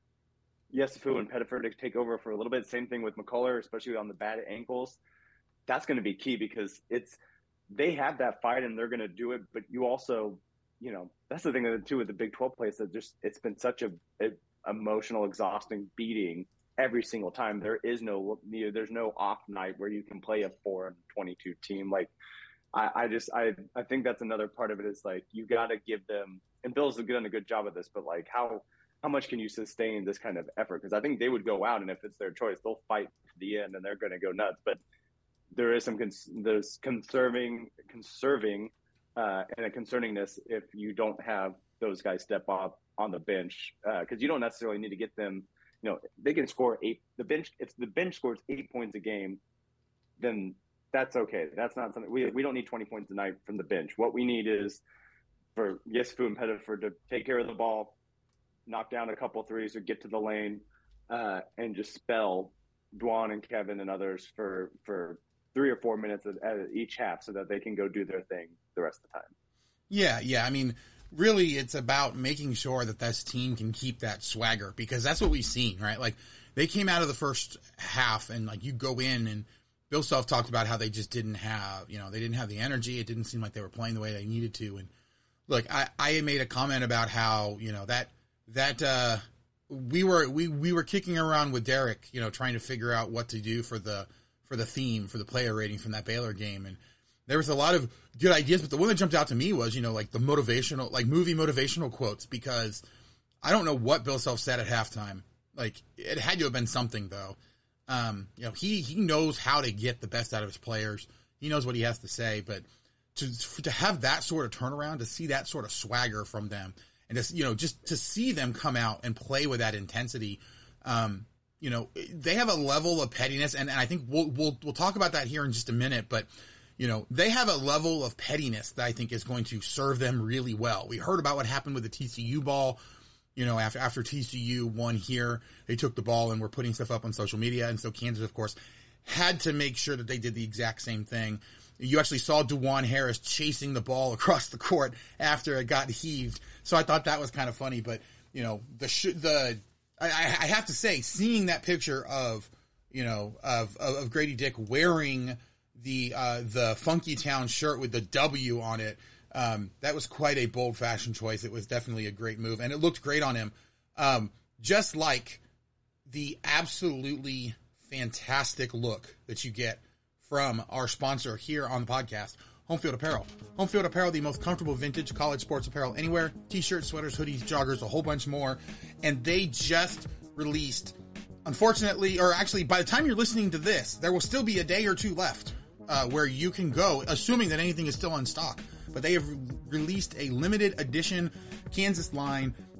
Yesufu and Pettiford to take over for a little bit, same thing with McCullough, especially on the bad ankles, that's going to be key, because it's, they have that fight and they're going to do it. But you also, you know, that's the thing that too with the Big twelve plays, that just, it's been such a, a emotional, exhausting beating every single time. There is no, you know, there's no off night where you can play a four and twenty-two team. Like, I, I just, I, I think that's another part of it is like, you got to give them, and Bill's done a good job of this, but like, how, how much can you sustain this kind of effort? Because I think they would go out, and if it's their choice, they'll fight to the end and they're going to go nuts. But there is some, cons- there's conserving, conserving, uh, and a concerningness if you don't have those guys step up on the bench, because uh, you don't necessarily need to get them, you know, they can score eight, the bench, if the bench scores eight points a game, then that's okay. That's not something, we we don't need twenty points a night from the bench. What we need is for Yesufu and Pettiford to take care of the ball, knock down a couple threes or get to the lane, uh, and just spell Dwan and Kevin and others for, for three or four minutes at, at each half so that they can go do their thing the rest of the time. Yeah, yeah. I mean, really, it's about making sure that this team can keep that swagger, because that's what we've seen, right? Like, they came out of the first half and, like, you go in and Bill Self talked about how they just didn't have, you know, they didn't have the energy. It didn't seem like they were playing the way they needed to. And look, I, I made a comment about how, you know, that, that, uh, we were, we, we were kicking around with Derek, you know, trying to figure out what to do for the, for the theme, for the player rating from that Baylor game. And there was a lot of good ideas, but the one that jumped out to me was, you know, like the motivational, like movie motivational quotes, because I don't know what Bill Self said at halftime. Like, it had to have been something though. Um, you know, he, he knows how to get the best out of his players. He knows what he has to say, but to, to have that sort of turnaround, to see that sort of swagger from them, and just, you know, just to see them come out and play with that intensity, um, you know, they have a level of pettiness, and, and I think we'll, we'll, we'll talk about that here in just a minute, but you know, they have a level of pettiness that I think is going to serve them really well. We heard about what happened with the T C U ball. You know, after after T C U won here, they took the ball and were putting stuff up on social media. And so Kansas, of course, had to make sure that they did the exact same thing. You actually saw DeJuan Harris chasing the ball across the court after it got heaved. So I thought that was kind of funny. But, you know, the sh- the I, I have to say, seeing that picture of, you know, of, of, of Grady Dick wearing the uh, the Funky Town shirt with the W on it, Um, that was quite a bold fashion choice. It was definitely a great move, and it looked great on him. Um, just like the absolutely fantastic look that you get from our sponsor here on the podcast, Home Field Apparel. Home Field Apparel, the most comfortable vintage college sports apparel anywhere. T-shirts, sweaters, hoodies, joggers, a whole bunch more. And they just released, unfortunately, or actually, by the time you're listening to this, there will still be a day or two left uh, where you can go, assuming that anything is still in stock. But they have re- released a limited edition Kansas line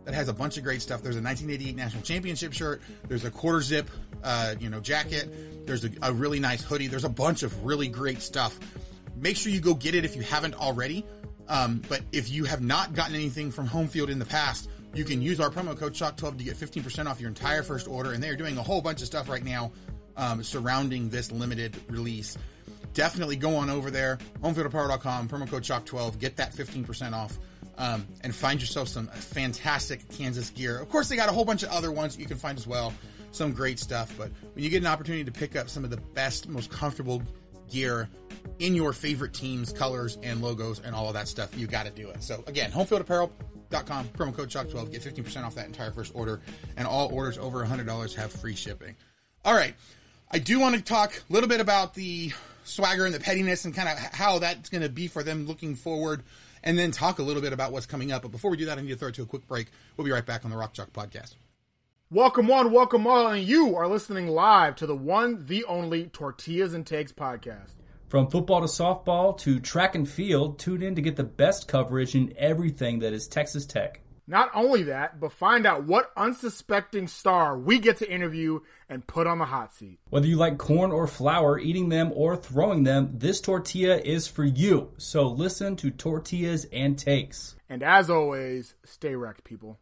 that has a bunch of great stuff. There's a nineteen eighty-eight National Championship shirt. There's a quarter zip, uh, you know, jacket. There's a, a really nice hoodie. There's a bunch of really great stuff. Make sure you go get it if you haven't already. Um, but if you have not gotten anything from Home Field in the past, you can use our promo code Chalk twelve to get fifteen percent off your entire first order. And they are doing a whole bunch of stuff right now um, surrounding this limited release. Definitely go on over there, home field apparel dot com, promo code Chalk twelve, get that fifteen percent off, um, and find yourself some fantastic Kansas gear. Of course, they got a whole bunch of other ones that you can find as well, some great stuff. But when you get an opportunity to pick up some of the best, most comfortable gear in your favorite teams, colors, and logos, and all of that stuff, you got to do it. So again, home field apparel dot com, promo code Chalk twelve, get fifteen percent off that entire first order, and all orders over one hundred dollars have free shipping. All right, I do want to talk a little bit about the swagger and the pettiness and kind of how that's going to be for them looking forward, and then talk a little bit about what's coming up. But before we do that, I need to throw it to a quick break. We'll be right back on the Rock Chalk Podcast. Welcome one, welcome all, and you are listening live to the one, the only Tortillas and Takes podcast. From football to softball to track and field, tune in to get the best coverage in everything that is Texas Tech. Not only that, but find out what unsuspecting star we get to interview and put on the hot seat. Whether you like corn or flour, eating them or throwing them, this tortilla is for you. So listen to Tortillas and Takes. And as always, stay wrecked, people.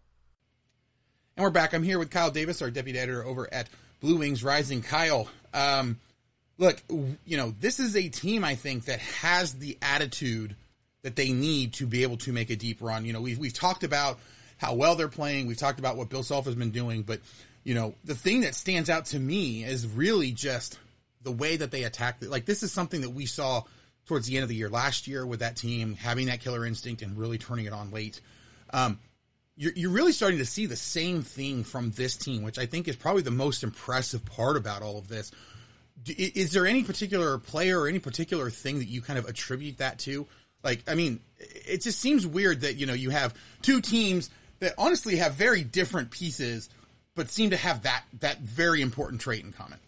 And we're back. I'm here with Kyle Davis, our deputy editor over at Blue Wings Rising. Kyle, um, look, you know, this is a team, I think, that has the attitude that they need to be able to make a deep run. You know, we've, we've talked about how well they're playing. We've talked about what Bill Self has been doing. But, you know, the thing that stands out to me is really just the way that they attack. Like, this is something that we saw towards the end of the year last year with that team, having that killer instinct and really turning it on late. Um, you're, you're really starting to see the same thing from this team, which I think is probably the most impressive part about all of this. Is there any particular player or any particular thing that you kind of attribute that to? Like, I mean, it just seems weird that, you know, you have two teams that honestly have very different pieces, but seem to have that, that very important trait in common.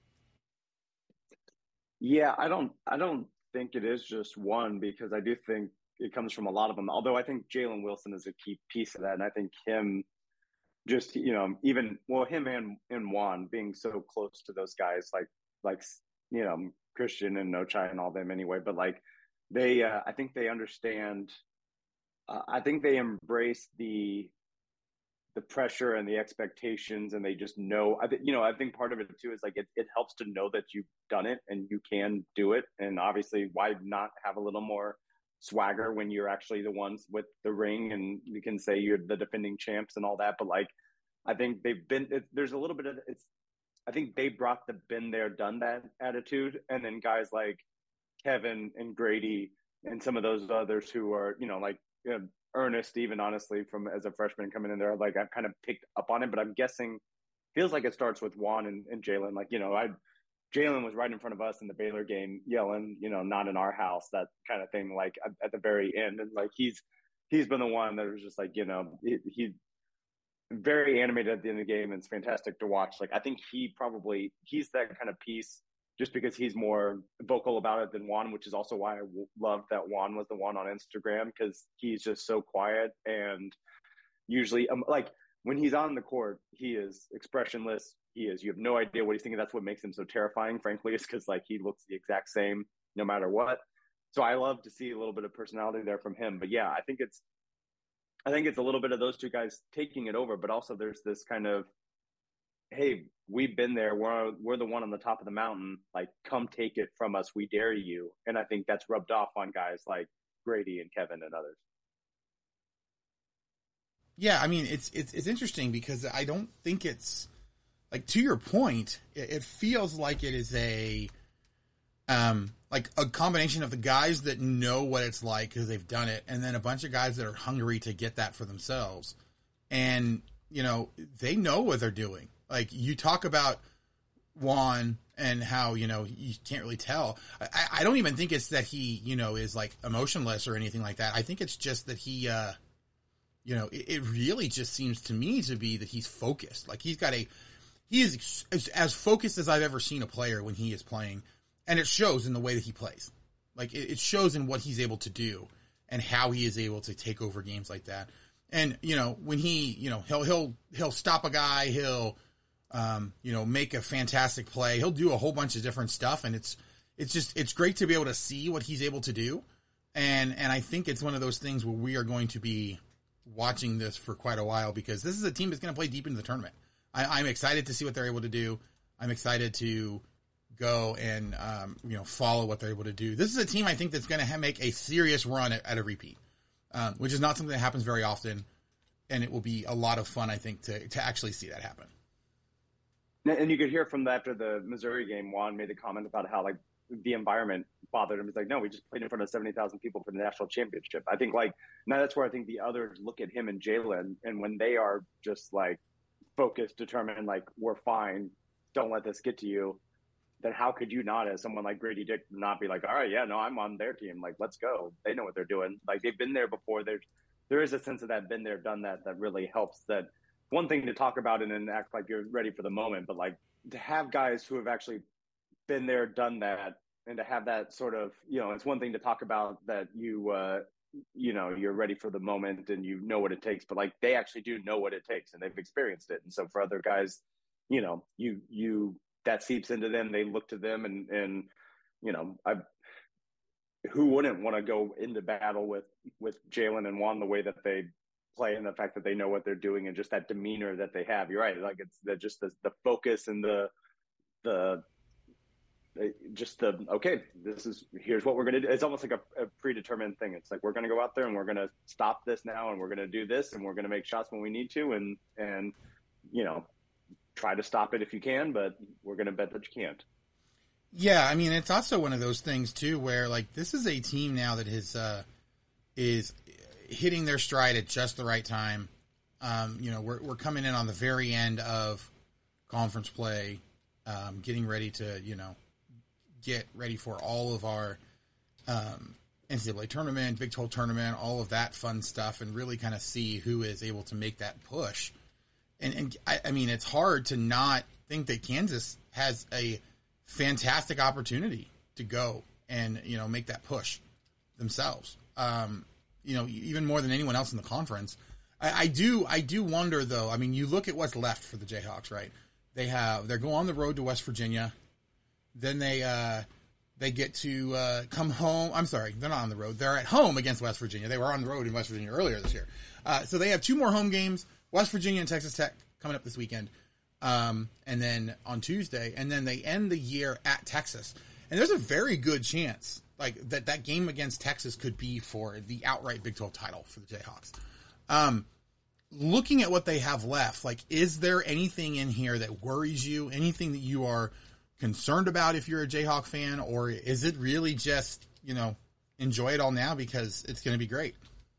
Yeah, I don't, I don't think it is just one, because I do think it comes from a lot of them. Although I think Jalen Wilson is a key piece of that. And I think him just, you know, even, well, him and, and Juan being so close to those guys, like, like, you know, Christian and Nochai and all them anyway, but like they, uh, I think they understand, uh, I think they embrace the, the pressure and the expectations, and they just know, I think, you know, I think part of it too is like, it, it helps to know that you've done it and you can do it. And obviously, why not have a little more swagger when you're actually the ones with the ring, and you can say you're the defending champs and all that. But like, I think they've been, it, there's a little bit of, it's, I think they brought the been there, done that attitude. And then guys like Kevin and Grady and some of those others who are, you know, like, you know, Ernest, even honestly, from as a freshman coming in there, like I've kind of picked up on it, but I'm guessing feels like it starts with Juan and, and Jalen. Like, you know, I Jalen was right in front of us in the Baylor game yelling, you know, not in our house, that kind of thing, like at, at the very end. And like, he's, he's been the one that was just like, you know, he, he very animated at the end of the game, and it's fantastic to watch. Like, I think he probably, he's that kind of piece just because he's more vocal about it than Juan, which is also why I w- loved that Juan was the one on Instagram, because he's just so quiet. And usually um, like when he's on the court, he is expressionless. He is, you have no idea what he's thinking. That's what makes him so terrifying, frankly, is because like he looks the exact same no matter what. So I love to see a little bit of personality there from him. But yeah, I think it's, I think it's a little bit of those two guys taking it over, but also there's this kind of, hey, we've been there. We're we're the one on the top of the mountain. Like, come take it from us. We dare you. And I think that's rubbed off on guys like Grady and Kevin and others. Yeah, I mean, it's it's it's interesting because I don't think it's like, to your point, it, it feels like it is a um like a combination of the guys that know what it's like because they've done it, and then a bunch of guys that are hungry to get that for themselves. And, you know, they know what they're doing. Like, you talk about Juan and how, you know, you can't really tell. I, I don't even think it's that he, you know, is like emotionless or anything like that. I think it's just that he, uh, you know, it, it really just seems to me to be that he's focused. Like, he's got a, he is as, as focused as I've ever seen a player when he is playing. And it shows in the way that he plays. Like, it, it shows in what he's able to do and how he is able to take over games like that. And, you know, when he, you know, he'll, he'll, he'll stop a guy, he'll, um, you know, make a fantastic play. He'll do a whole bunch of different stuff. And it's, it's just, it's great to be able to see what he's able to do. And, and I think it's one of those things where we are going to be watching this for quite a while, because this is a team that's going to play deep into the tournament. I, I'm excited to see what they're able to do. I'm excited to go and, um, you know, follow what they're able to do. This is a team I think that's going to ha- make a serious run at, at a repeat, um, which is not something that happens very often. And it will be a lot of fun, I think, to, to actually see that happen. And you could hear from the, after the Missouri game, Juan made the comment about how, like, the environment bothered him. He's like, no, we just played in front of seventy thousand people for the national championship. I think, like, now that's where I think the others look at him and Jalen, and when they are just, like, focused, determined, like, we're fine, don't let this get to you, then how could you not, as someone like Grady Dick, not be like, all right, yeah, no, I'm on their team. Like, let's go. They know what they're doing. Like, they've been there before. There's, there is a sense of that, been there, done that, that really helps. That one thing to talk about and then act like you're ready for the moment, but, like, to have guys who have actually been there, done that, and to have that sort of, you know, it's one thing to talk about that you, uh, you know, you're ready for the moment and you know what it takes, but, like, they actually do know what it takes and they've experienced it. And so for other guys, you know, you, you, that seeps into them. They look to them and, and, you know, I, who wouldn't want to go into battle with, with Jalen and Juan the way that they play, and the fact that they know what they're doing and just that demeanor that they have. You're right. Like, it's the, just the, the focus and the, the, just the, okay, this is, here's what we're going to do. It's almost like a, a predetermined thing. It's like, we're going to go out there and we're going to stop this now, and we're going to do this, and we're going to make shots when we need to. And, and, you know, try to stop it if you can, but we're going to bet that you can't. Yeah. I mean, it's also one of those things too, where, like, this is a team now that is, uh, is hitting their stride at just the right time. Um, you know, we're, we're coming in on the very end of conference play, um, getting ready to, you know, get ready for all of our um, N C double A tournament, Big twelve tournament, all of that fun stuff, and really kind of see who is able to make that push. And, and I, I mean, it's hard to not think that Kansas has a fantastic opportunity to go and, you know, make that push themselves. Um, you know, even more than anyone else in the conference. I, I do, I do wonder though. I mean, you look at what's left for the Jayhawks, right? They have, they're going on the road to West Virginia. Then they uh, they get to uh, come home. I'm sorry, they're not on the road. They're at home against West Virginia. They were on the road in West Virginia earlier this year. Uh, so they have two more home games, West Virginia and Texas Tech, coming up this weekend. Um, and then on Tuesday. And then they end the year at Texas. And there's a very good chance like that that game against Texas could be for the outright Big twelve title for the Jayhawks. Um, looking at what they have left, like, is there anything in here that worries you? Anything that you are concerned about if you're a Jayhawk fan, or is it really just, you know, enjoy it all now because it's going to be great?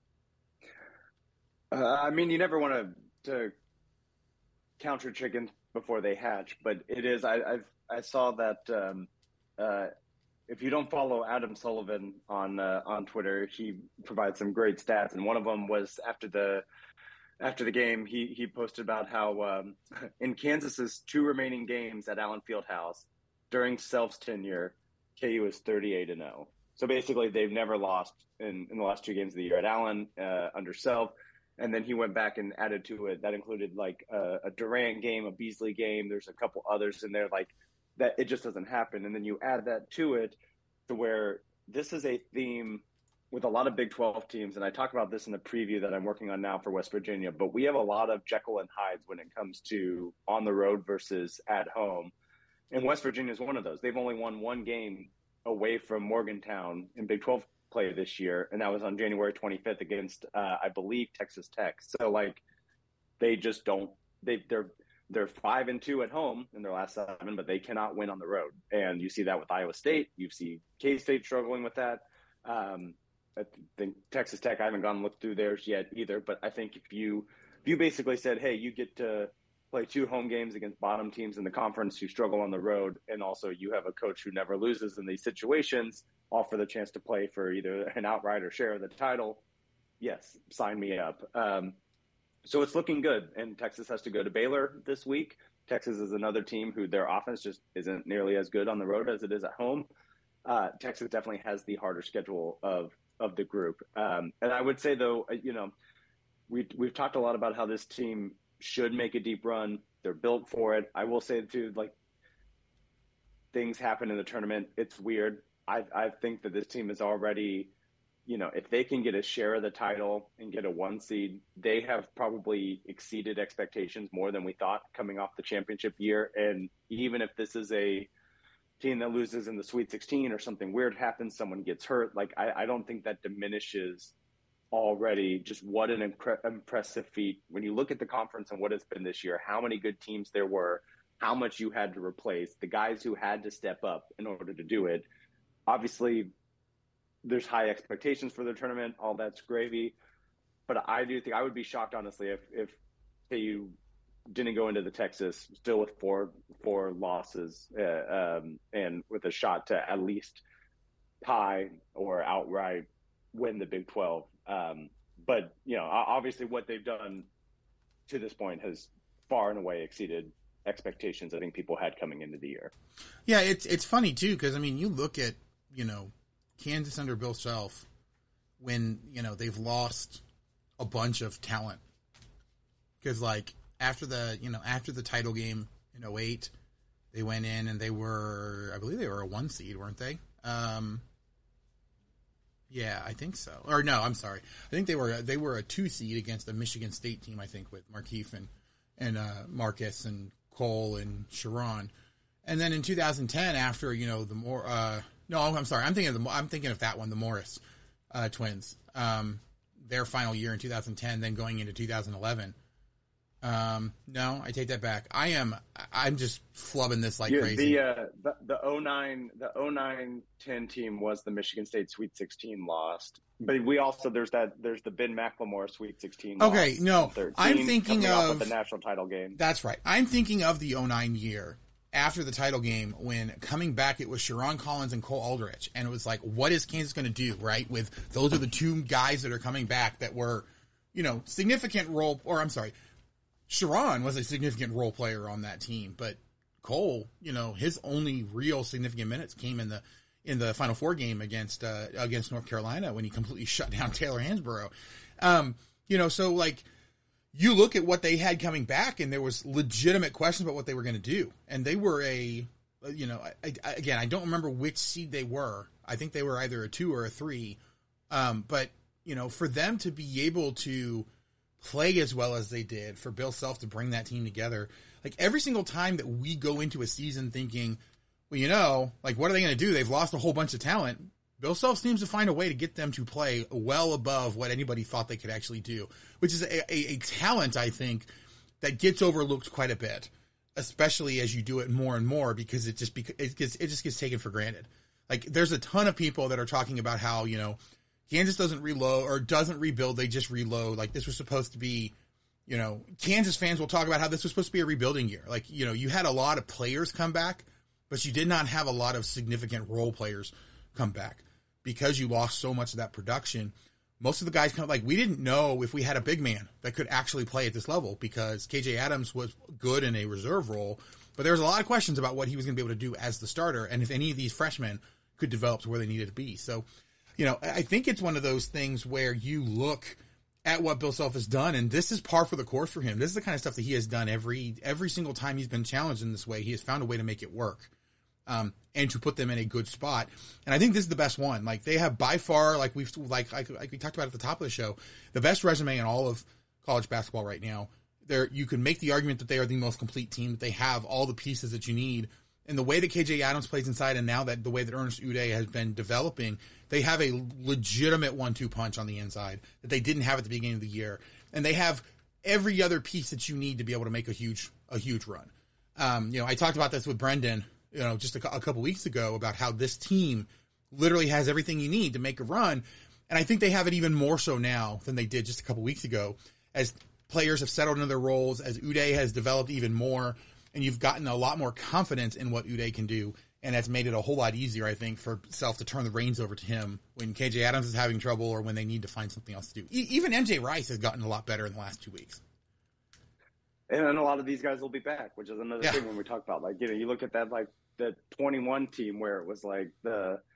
Uh, I mean, you never want to, to count your chickens before they hatch, but it is, I, I've, I saw that, um, uh, if you don't follow Adam Sullivan on, uh, on Twitter, he provides some great stats. And one of them was after the, after the game, he, he posted about how, um, in Kansas's two remaining games at Allen Fieldhouse, during Self's tenure, K U is thirty-eight and oh. So basically, they've never lost in, in the last two games of the year at Allen uh, under Self. And then he went back and added to it. That included like a, a Durant game, a Beasley game. There's a couple others in there like that. It just doesn't happen. And then you add that to it to where this is a theme with a lot of Big twelve teams. And I talk about this in the preview that I'm working on now for West Virginia. But we have a lot of Jekyll and Hydes when it comes to on the road versus at home. And West Virginia is one of those. They've only won one game away from Morgantown in Big twelve play this year, and that was on January twenty-fifth against, uh, I believe, Texas Tech. So, like, they just don't. They they're they're five and two at home in their last seven, but they cannot win on the road. And you see that with Iowa State. You see K-State struggling with that. Um, I think Texas Tech. I haven't gone and looked through theirs yet either. But I think if you if you basically said, hey, you get to play two home games against bottom teams in the conference who struggle on the road, and also you have a coach who never loses in these situations, offer the chance to play for either an outright or share of the title, yes, sign me up. Um, so it's looking good, and Texas has to go to Baylor this week. Texas is another team who their offense just isn't nearly as good on the road as it is at home. Uh, Texas definitely has the harder schedule of of the group. Um, and I would say, though, you know, we we've talked a lot about how this team should make a deep run. They're built for it. I will say too, like, things happen in the tournament. It's weird. I I think that this team is already, you know, if they can get a share of the title and get a one seed, they have probably exceeded expectations more than we thought coming off the championship year. And even if this is a team that loses in the Sweet sixteen or something weird happens, someone gets hurt, like I, I don't think that diminishes already just what an impre- impressive feat. When you look at the conference and what it's been this year, how many good teams there were, how much you had to replace, the guys who had to step up in order to do it. Obviously, there's high expectations for the tournament. All that's gravy. But I do think I would be shocked, honestly, if, if say you didn't go into the Texas still with four four losses uh, um, and with a shot to at least tie or outright win the Big twelve. Um, but, you know, obviously what they've done to this point has far and away exceeded expectations I think people had coming into the year. Yeah, it's it's funny, too, because, I mean, you look at, you know, Kansas under Bill Self when, you know, they've lost a bunch of talent. Because, like, after the, you know, after the title game in oh eight, they went in and they were, I believe they were a one seed, weren't they? Um, yeah, I think so. Or no, I'm sorry. I think they were they were a two seed against the Michigan State team, I think, with Markieff and, and uh, Marcus and Cole and Sharon. And then in two thousand ten, after, you know, the more, uh, no, I'm sorry. I'm thinking of the, I'm thinking of that one, the Morris uh, twins, um, their final year in two thousand ten, then going into two thousand eleven. Um, no, I take that back. I am, I'm just flubbing this like yeah, crazy. The, uh, the, the oh nine, the oh nine ten team was the Michigan State Sweet sixteen lost. But we also, there's that, there's the Ben McLemore Sweet sixteen. Okay. No, I'm thinking of the national title game. That's right. I'm thinking of the oh nine year after the title game when coming back, it was Sharon Collins and Cole Aldrich. And it was like, what is Kansas going to do? Right. With those are the two guys that are coming back that were, you know, significant role, or I'm sorry, Sharon was a significant role player on that team, but Cole, you know, his only real significant minutes came in the in the Final Four game against uh, against North Carolina when he completely shut down Taylor Hansborough. Um, you know, so like you look at what they had coming back, and there was legitimate questions about what they were going to do, and they were a, you know, I, I, again, I don't remember which seed they were. I think they were either a two or a three, um, but you know, for them to be able to play as well as they did, for Bill Self to bring that team together. Like every single time that we go into a season thinking, well, you know, like what are they going to do? They've lost a whole bunch of talent. Bill Self seems to find a way to get them to play well above what anybody thought they could actually do, which is a, a, a talent, I think, that gets overlooked quite a bit, especially as you do it more and more because it just, beca- it gets, it just gets taken for granted. Like there's a ton of people that are talking about how, you know, Kansas doesn't reload or doesn't rebuild. They just reload. Like this was supposed to be, you know, Kansas fans will talk about how this was supposed to be a rebuilding year. Like, you know, you had a lot of players come back, but you did not have a lot of significant role players come back because you lost so much of that production. Most of the guys come, like we didn't know if we had a big man that could actually play at this level because K J Adams was good in a reserve role, but there was a lot of questions about what he was going to be able to do as the starter. And if any of these freshmen could develop to where they needed to be. So, you know, I think it's one of those things where you look at what Bill Self has done, and this is par for the course for him. This is the kind of stuff that he has done every every single time he's been challenged in this way. He has found a way to make it work, um, and to put them in a good spot. And I think this is the best one. Like they have by far, like we've like like, like we talked about at the top of the show, the best resume in all of college basketball right now. There, you can make the argument that they are the most complete team. That they have all the pieces that you need. And the way that K J Adams plays inside, and now that the way that Ernest Udeh has been developing, they have a legitimate one two punch on the inside that they didn't have at the beginning of the year. And they have every other piece that you need to be able to make a huge a huge run. Um, you know, I talked about this with Brendan, you know, just a, a couple weeks ago about how this team literally has everything you need to make a run. And I think they have it even more so now than they did just a couple weeks ago as players have settled into their roles, as Udeh has developed even more. And you've gotten a lot more confidence in what Udeh can do, and that's made it a whole lot easier, I think, for Self to turn the reins over to him when K J Adams is having trouble or when they need to find something else to do. E- even M J Rice has gotten a lot better in the last two weeks. And then a lot of these guys will be back, which is another Yeah. thing when we talk about, like, you know, you look at that, like, the twenty-one team where it was like the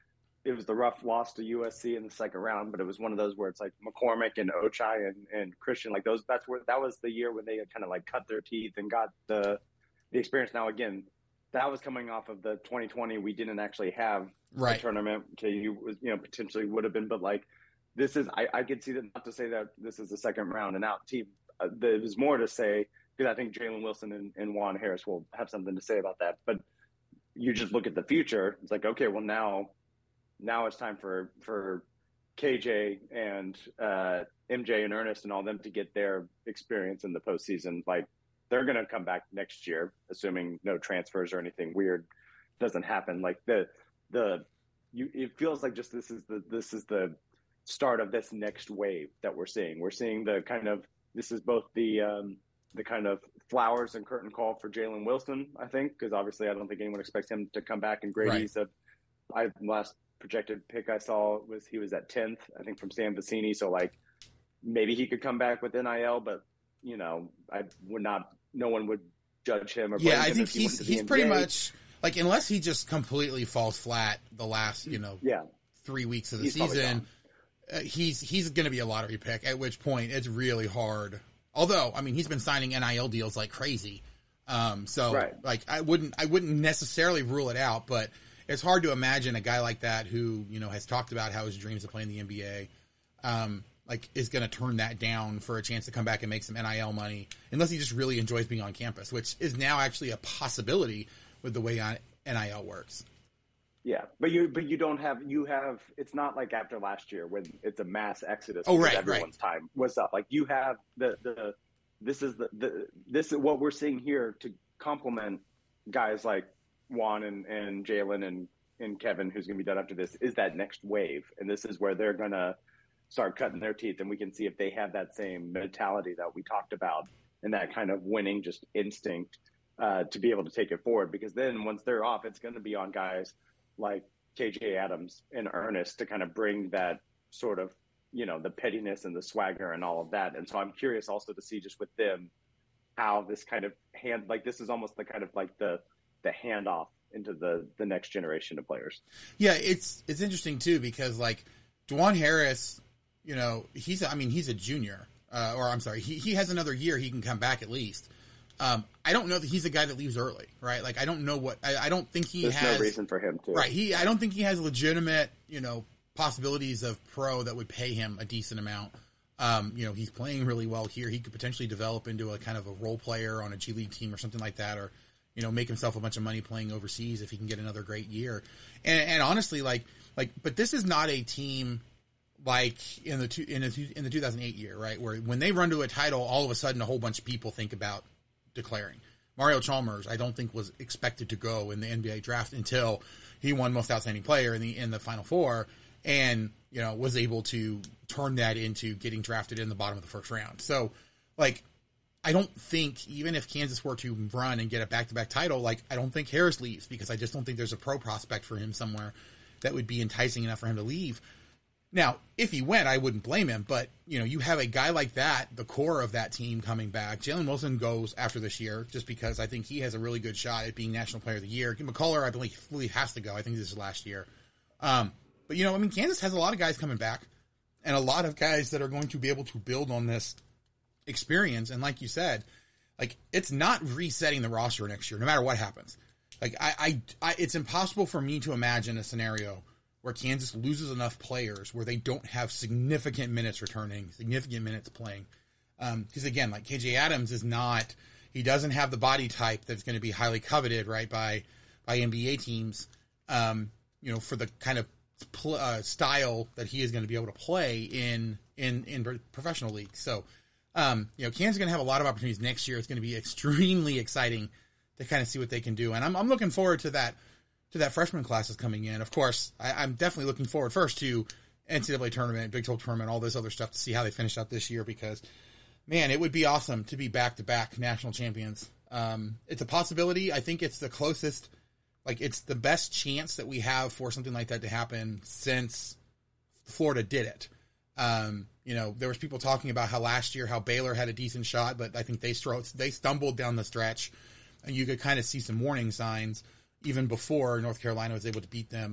it was the rough loss to U S C in the second round, but it was one of those where it's like McCormick and Ochai and, and Christian, like those, that's where, that was the year when they had kind of like cut their teeth and got the, the experience. Now, again, that was coming off of the twenty twenty. We didn't actually have right. a tournament. K U was, you know, potentially would have been, but like, this is, I, I could see that, not to say that this is the second round and out team. Uh, there was more to say, because I think Jalen Wilson and, and Juan Harris will have something to say about that. But you just look at the future, it's like, okay, well now, now it's time for, for K J and uh, M J and Ernest and all them to get their experience in the postseason. Like, they're going to come back next year, assuming no transfers or anything weird doesn't happen. Like the, the, you, it feels like just this is the, this is the start of this next wave that we're seeing. We're seeing the kind of, this is both the, um, the kind of flowers and curtain call for Jalen Wilson, I think, because obviously I don't think anyone expects him to come back. And Grady's right. a, I last projected pick I saw was he was at tenth, I think, from Sam Vecini. So like maybe he could come back with N I L, but you know, I would not, no one would judge him. Or yeah, I him think he he's, he's pretty much like, unless he just completely falls flat the last, you know, yeah. three weeks of the he's season, uh, he's, he's going to be a lottery pick, at which point it's really hard. Although, I mean, he's been signing N I L deals like crazy. Um, so right. like, I wouldn't, I wouldn't necessarily rule it out, but it's hard to imagine a guy like that who, you know, has talked about how his dreams of playing the N B A, um, like is going to turn that down for a chance to come back and make some N I L money, unless he just really enjoys being on campus, which is now actually a possibility with the way N I L works. Yeah, but you but you don't have you have it's not like after last year when it's a mass exodus. Oh, right, everyone's right. time was up. Like you have the the this is the, the this is what we're seeing here to complement guys like Juan and, and Jalen and, and Kevin, who's going to be done after this, is that next wave, and this is where they're going to start cutting their teeth, and we can see if they have that same mentality that we talked about and that kind of winning just instinct uh, to be able to take it forward. Because then once they're off, it's going to be on guys like K J Adams and Ernest to kind of bring that sort of, you know, the pettiness and the swagger and all of that. And so I'm curious also to see just with them how this kind of hand, like this is almost the kind of like the the handoff into the the next generation of players. Yeah, it's it's interesting too, because like Juwan Harris, you know, he's I mean he's a junior, uh, or I'm sorry, he he has another year he can come back at least. Um, I don't know that he's a guy that leaves early, right? Like, I don't know what, I, I don't think he There's has. There's no reason for him to. Right. He, I don't think he has legitimate, you know, possibilities of pro that would pay him a decent amount. Um, you know, he's playing really well here. He could potentially develop into a kind of a role player on a G League team or something like that, or, you know, make himself a bunch of money playing overseas if he can get another great year. And, and honestly, like, like, but this is not a team like in the two, in the, in the two thousand eight year, right? Where when they run to a title, all of a sudden a whole bunch of people think about declaring. Mario Chalmers, I don't think was expected to go in the N B A draft until he won Most Outstanding Player in the in the Final Four, and you know was able to turn that into getting drafted in the bottom of the first round. So, like, I don't think even if Kansas were to run and get a back-to-back title, like I don't think Harris leaves, because I just don't think there's a pro prospect for him somewhere that would be enticing enough for him to leave. Now, if he went, I wouldn't blame him, but, you know, you have a guy like that, the core of that team coming back. Jalen Wilson goes after this year just because I think he has a really good shot at being National Player of the Year. McCullough, I believe, fully has to go. I think this is last year. Um, but, you know, I mean, Kansas has a lot of guys coming back and a lot of guys that are going to be able to build on this experience. And like you said, like, it's not resetting the roster next year, no matter what happens. Like, I, I, I it's impossible for me to imagine a scenario where Kansas loses enough players where they don't have significant minutes returning, significant minutes playing. Because, um, again, like K J Adams is not – he doesn't have the body type that's going to be highly coveted, right, by by N B A teams, um, you know, for the kind of pl- uh, style that he is going to be able to play in in, in professional leagues. So, um, you know, Kansas is going to have a lot of opportunities next year. It's going to be extremely exciting to kind of see what they can do. And I'm I'm looking forward to that – to that freshman class is coming in. Of course, I, I'm definitely looking forward first to N C double A tournament, Big twelve tournament, all this other stuff to see how they finish up this year, because, man, it would be awesome to be back-to-back national champions. Um, it's a possibility. I think it's the closest, like it's the best chance that we have for something like that to happen since Florida did it. Um, you know, there was people talking about how last year, how Baylor had a decent shot, but I think they stro- they stumbled down the stretch, and you could kind of see some warning signs even before North Carolina was able to beat them.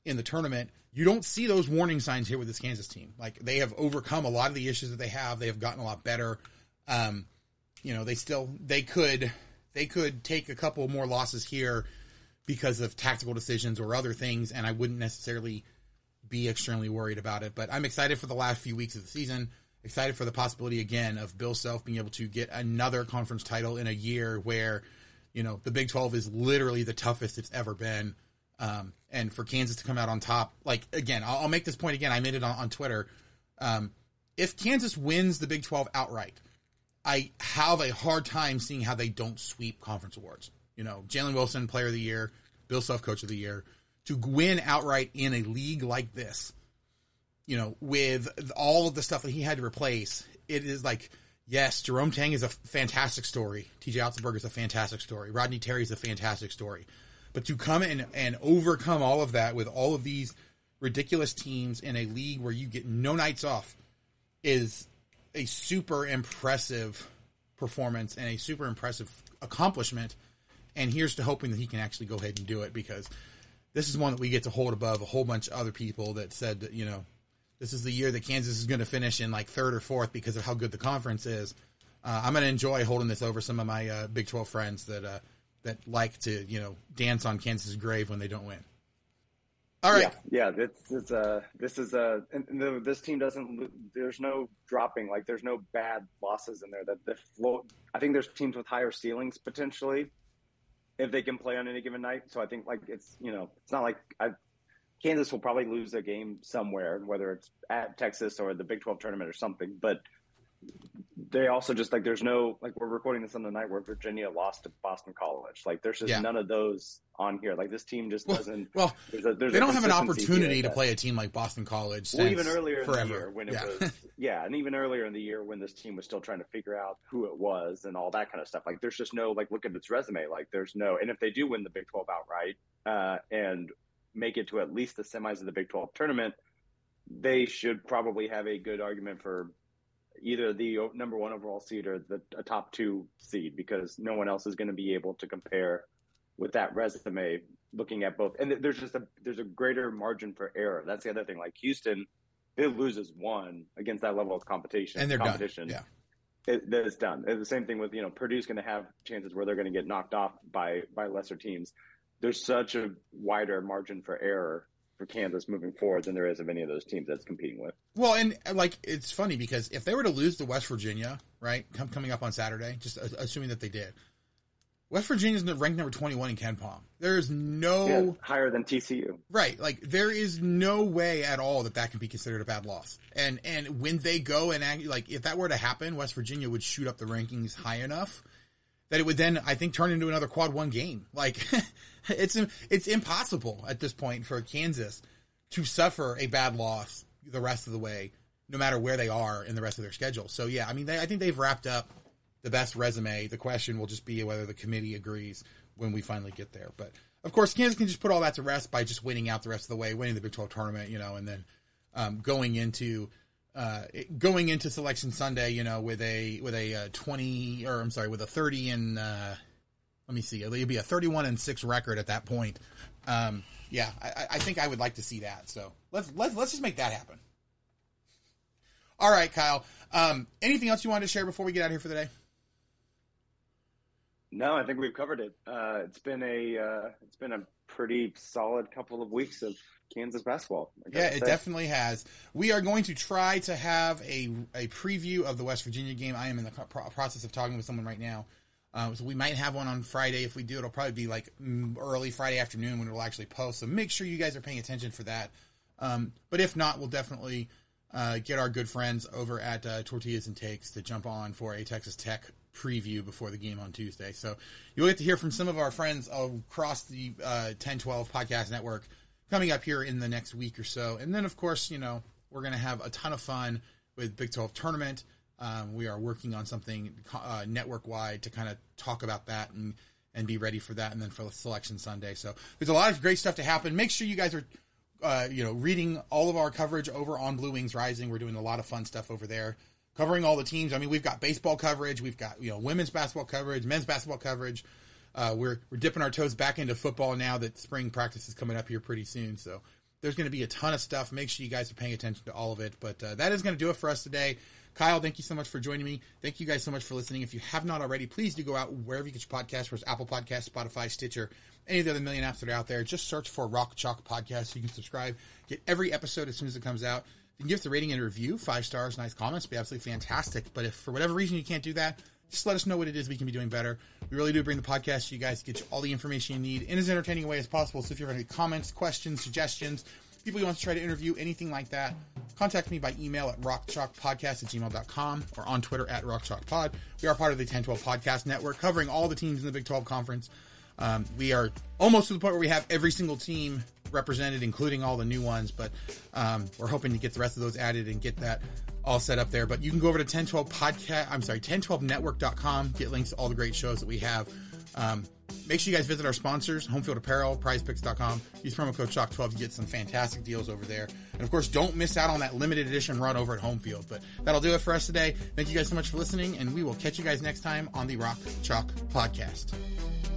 in the tournament, you don't see those warning signs here with this Kansas team. Like, they have overcome a lot of the issues that they have. They have gotten a lot better. Um, you know, they still, they could, they could take a couple more losses here because of tactical decisions or other things, and I wouldn't necessarily be extremely worried about it. But I'm excited for the last few weeks of the season. Excited for the possibility again of Bill Self being able to get another conference title in a year where, you know, the Big twelve is literally the toughest it's ever been. Um, and for Kansas to come out on top, like, again, I'll, I'll make this point again. I made it on, on Twitter. Um, if Kansas wins the Big twelve outright, I have a hard time seeing how they don't sweep conference awards. You know, Jalen Wilson, Player of the Year, Bill Self, Coach of the Year, to win outright in a league like this, you know, with all of the stuff that he had to replace, it is like, yes, Jerome Tang is a fantastic story. T J Otzelberger is a fantastic story. Rodney Terry is a fantastic story. But to come in and overcome all of that with all of these ridiculous teams in a league where you get no nights off is a super impressive performance and a super impressive accomplishment. And here's to hoping that he can actually go ahead and do it, because this is one that we get to hold above a whole bunch of other people that said that, you know, this is the year that Kansas is going to finish in like third or fourth because of how good the conference is. Uh, I'm going to enjoy holding this over some of my uh, Big twelve friends that, uh, that like to, you know, dance on Kansas' grave when they don't win. All right. Yeah, yeah this is a, this is a, and the, this team doesn't, there's no dropping, like there's no bad losses in there. That the flow, I think there's teams with higher ceilings potentially if they can play on any given night. So I think like it's, you know, it's not like I, Kansas will probably lose a game somewhere, whether it's at Texas or the Big twelve tournament or something, but they also just like, there's no, like we're recording this on the night where Virginia lost to Boston College. Like there's just yeah. none of those on here. Like this team just well, doesn't, well, there's a, there's they a don't have an opportunity to that, play a team like Boston College. Well, even earlier in forever. the year when it yeah. was, yeah. And even earlier in the year when this team was still trying to figure out who it was and all that kind of stuff. Like there's just no, like look at its resume. Like there's no, and if they do win the Big twelve outright uh, and make it to at least the semis of the Big twelve tournament, they should probably have a good argument for either the number one overall seed or the a top two seed, because no one else is going to be able to compare with that resume looking at both. And there's just a, there's a greater margin for error. That's the other thing. Like Houston, it loses one against that level of competition. And they're competition. done. Yeah. It, it's done. It's the same thing with, you know, Purdue's going to have chances where they're going to get knocked off by, by lesser teams. There's such a wider margin for error for Kansas moving forward than there is of any of those teams that's competing with. Well, and like, it's funny because if they were to lose to West Virginia, right, come, coming up on Saturday, just assuming that they did, West Virginia is ranked number twenty-one in KenPom. There is no yeah, higher than T C U. Right. Like there is no way at all that that can be considered a bad loss. And, and when they go and act, like if that were to happen, West Virginia would shoot up the rankings high enough that it would then, I think, turn into another quad one game. Like it's, it's impossible at this point for Kansas to suffer a bad loss the rest of the way, no matter where they are in the rest of their schedule. So yeah, I mean, they, I think they've wrapped up the best resume. The question will just be whether the committee agrees when we finally get there. But of course, Kansas can just put all that to rest by just winning out the rest of the way, winning the Big twelve tournament, you know, and then um, going into uh, going into Selection Sunday, you know, with a with a uh, twenty or I'm sorry, with a thirty and uh, let me see, it'll be a thirty-one and six record at that point. Um, yeah, I, I think I would like to see that. So let's let's let's just make that happen. All right, Kyle. Um, anything else you wanted to share before we get out of here for the day? No, I think we've covered it. Uh, it's been a uh, it's been a pretty solid couple of weeks of Kansas basketball. Yeah, it say. definitely has. We are going to try to have a a preview of the West Virginia game. I am in the pro- process of talking with someone right now. Um, so we might have one on Friday. If we do, it'll probably be like early Friday afternoon when it'll actually post. So make sure you guys are paying attention for that. Um, but if not, we'll definitely uh, get our good friends over at uh, Tortillas and Takes to jump on for a Texas Tech preview before the game on Tuesday. So you'll get to hear from some of our friends across the uh, ten twelve podcast network coming up here in the next week or so. And then, of course, you know, we're going to have a ton of fun with Big twelve tournament. Um, we are working on something uh, network-wide to kind of talk about that and, and be ready for that, and then for Selection Sunday. So there's a lot of great stuff to happen. Make sure you guys are, uh, you know, reading all of our coverage over on Blue Wings Rising. We're doing a lot of fun stuff over there, covering all the teams. I mean, we've got baseball coverage. We've got, you know, women's basketball coverage, men's basketball coverage. Uh, we're we're dipping our toes back into football now that spring practice is coming up here pretty soon. So There's going to be a ton of stuff. Make sure you guys are paying attention to all of it. But uh, that is going to do it for us today. Kyle, thank you so much for joining me. Thank you guys so much for listening. If you have not already, please do go out wherever you get your podcasts, whereas Apple Podcasts, Spotify, Stitcher, any of the other million apps that are out there. Just search for Rock Chalk Podcast so you can subscribe. Get every episode as soon as it comes out. You can give us a rating and a review. Five stars, nice comments. Be absolutely fantastic. But if for whatever reason you can't do that, just let us know what it is we can be doing better. We really do bring the podcast to you guys to get you all the information you need in as entertaining a way as possible. So if you have any comments, questions, suggestions, people you want to try to interview, anything like that, contact me by email at rockchalkpodcast at gmail dot com or on Twitter at rockchalkpod. We are part of the ten twelve Podcast Network, covering all the teams in the Big twelve Conference. Um, we are almost to the point where we have every single team represented, including all the new ones, but um, we're hoping to get the rest of those added and get that all set up there. But you can go over to ten twelve podcast, I'm sorry, ten twelve network dot com, get links to all the great shows that we have. Um, make sure you guys visit our sponsors, Homefield Apparel, prize picks dot com. Use promo code chalk twelve to get some fantastic deals over there. And of course, don't miss out on that limited edition run over at Homefield. But that'll do it for us today. Thank you guys so much for listening, and we will catch you guys next time on the Rock Chalk Podcast.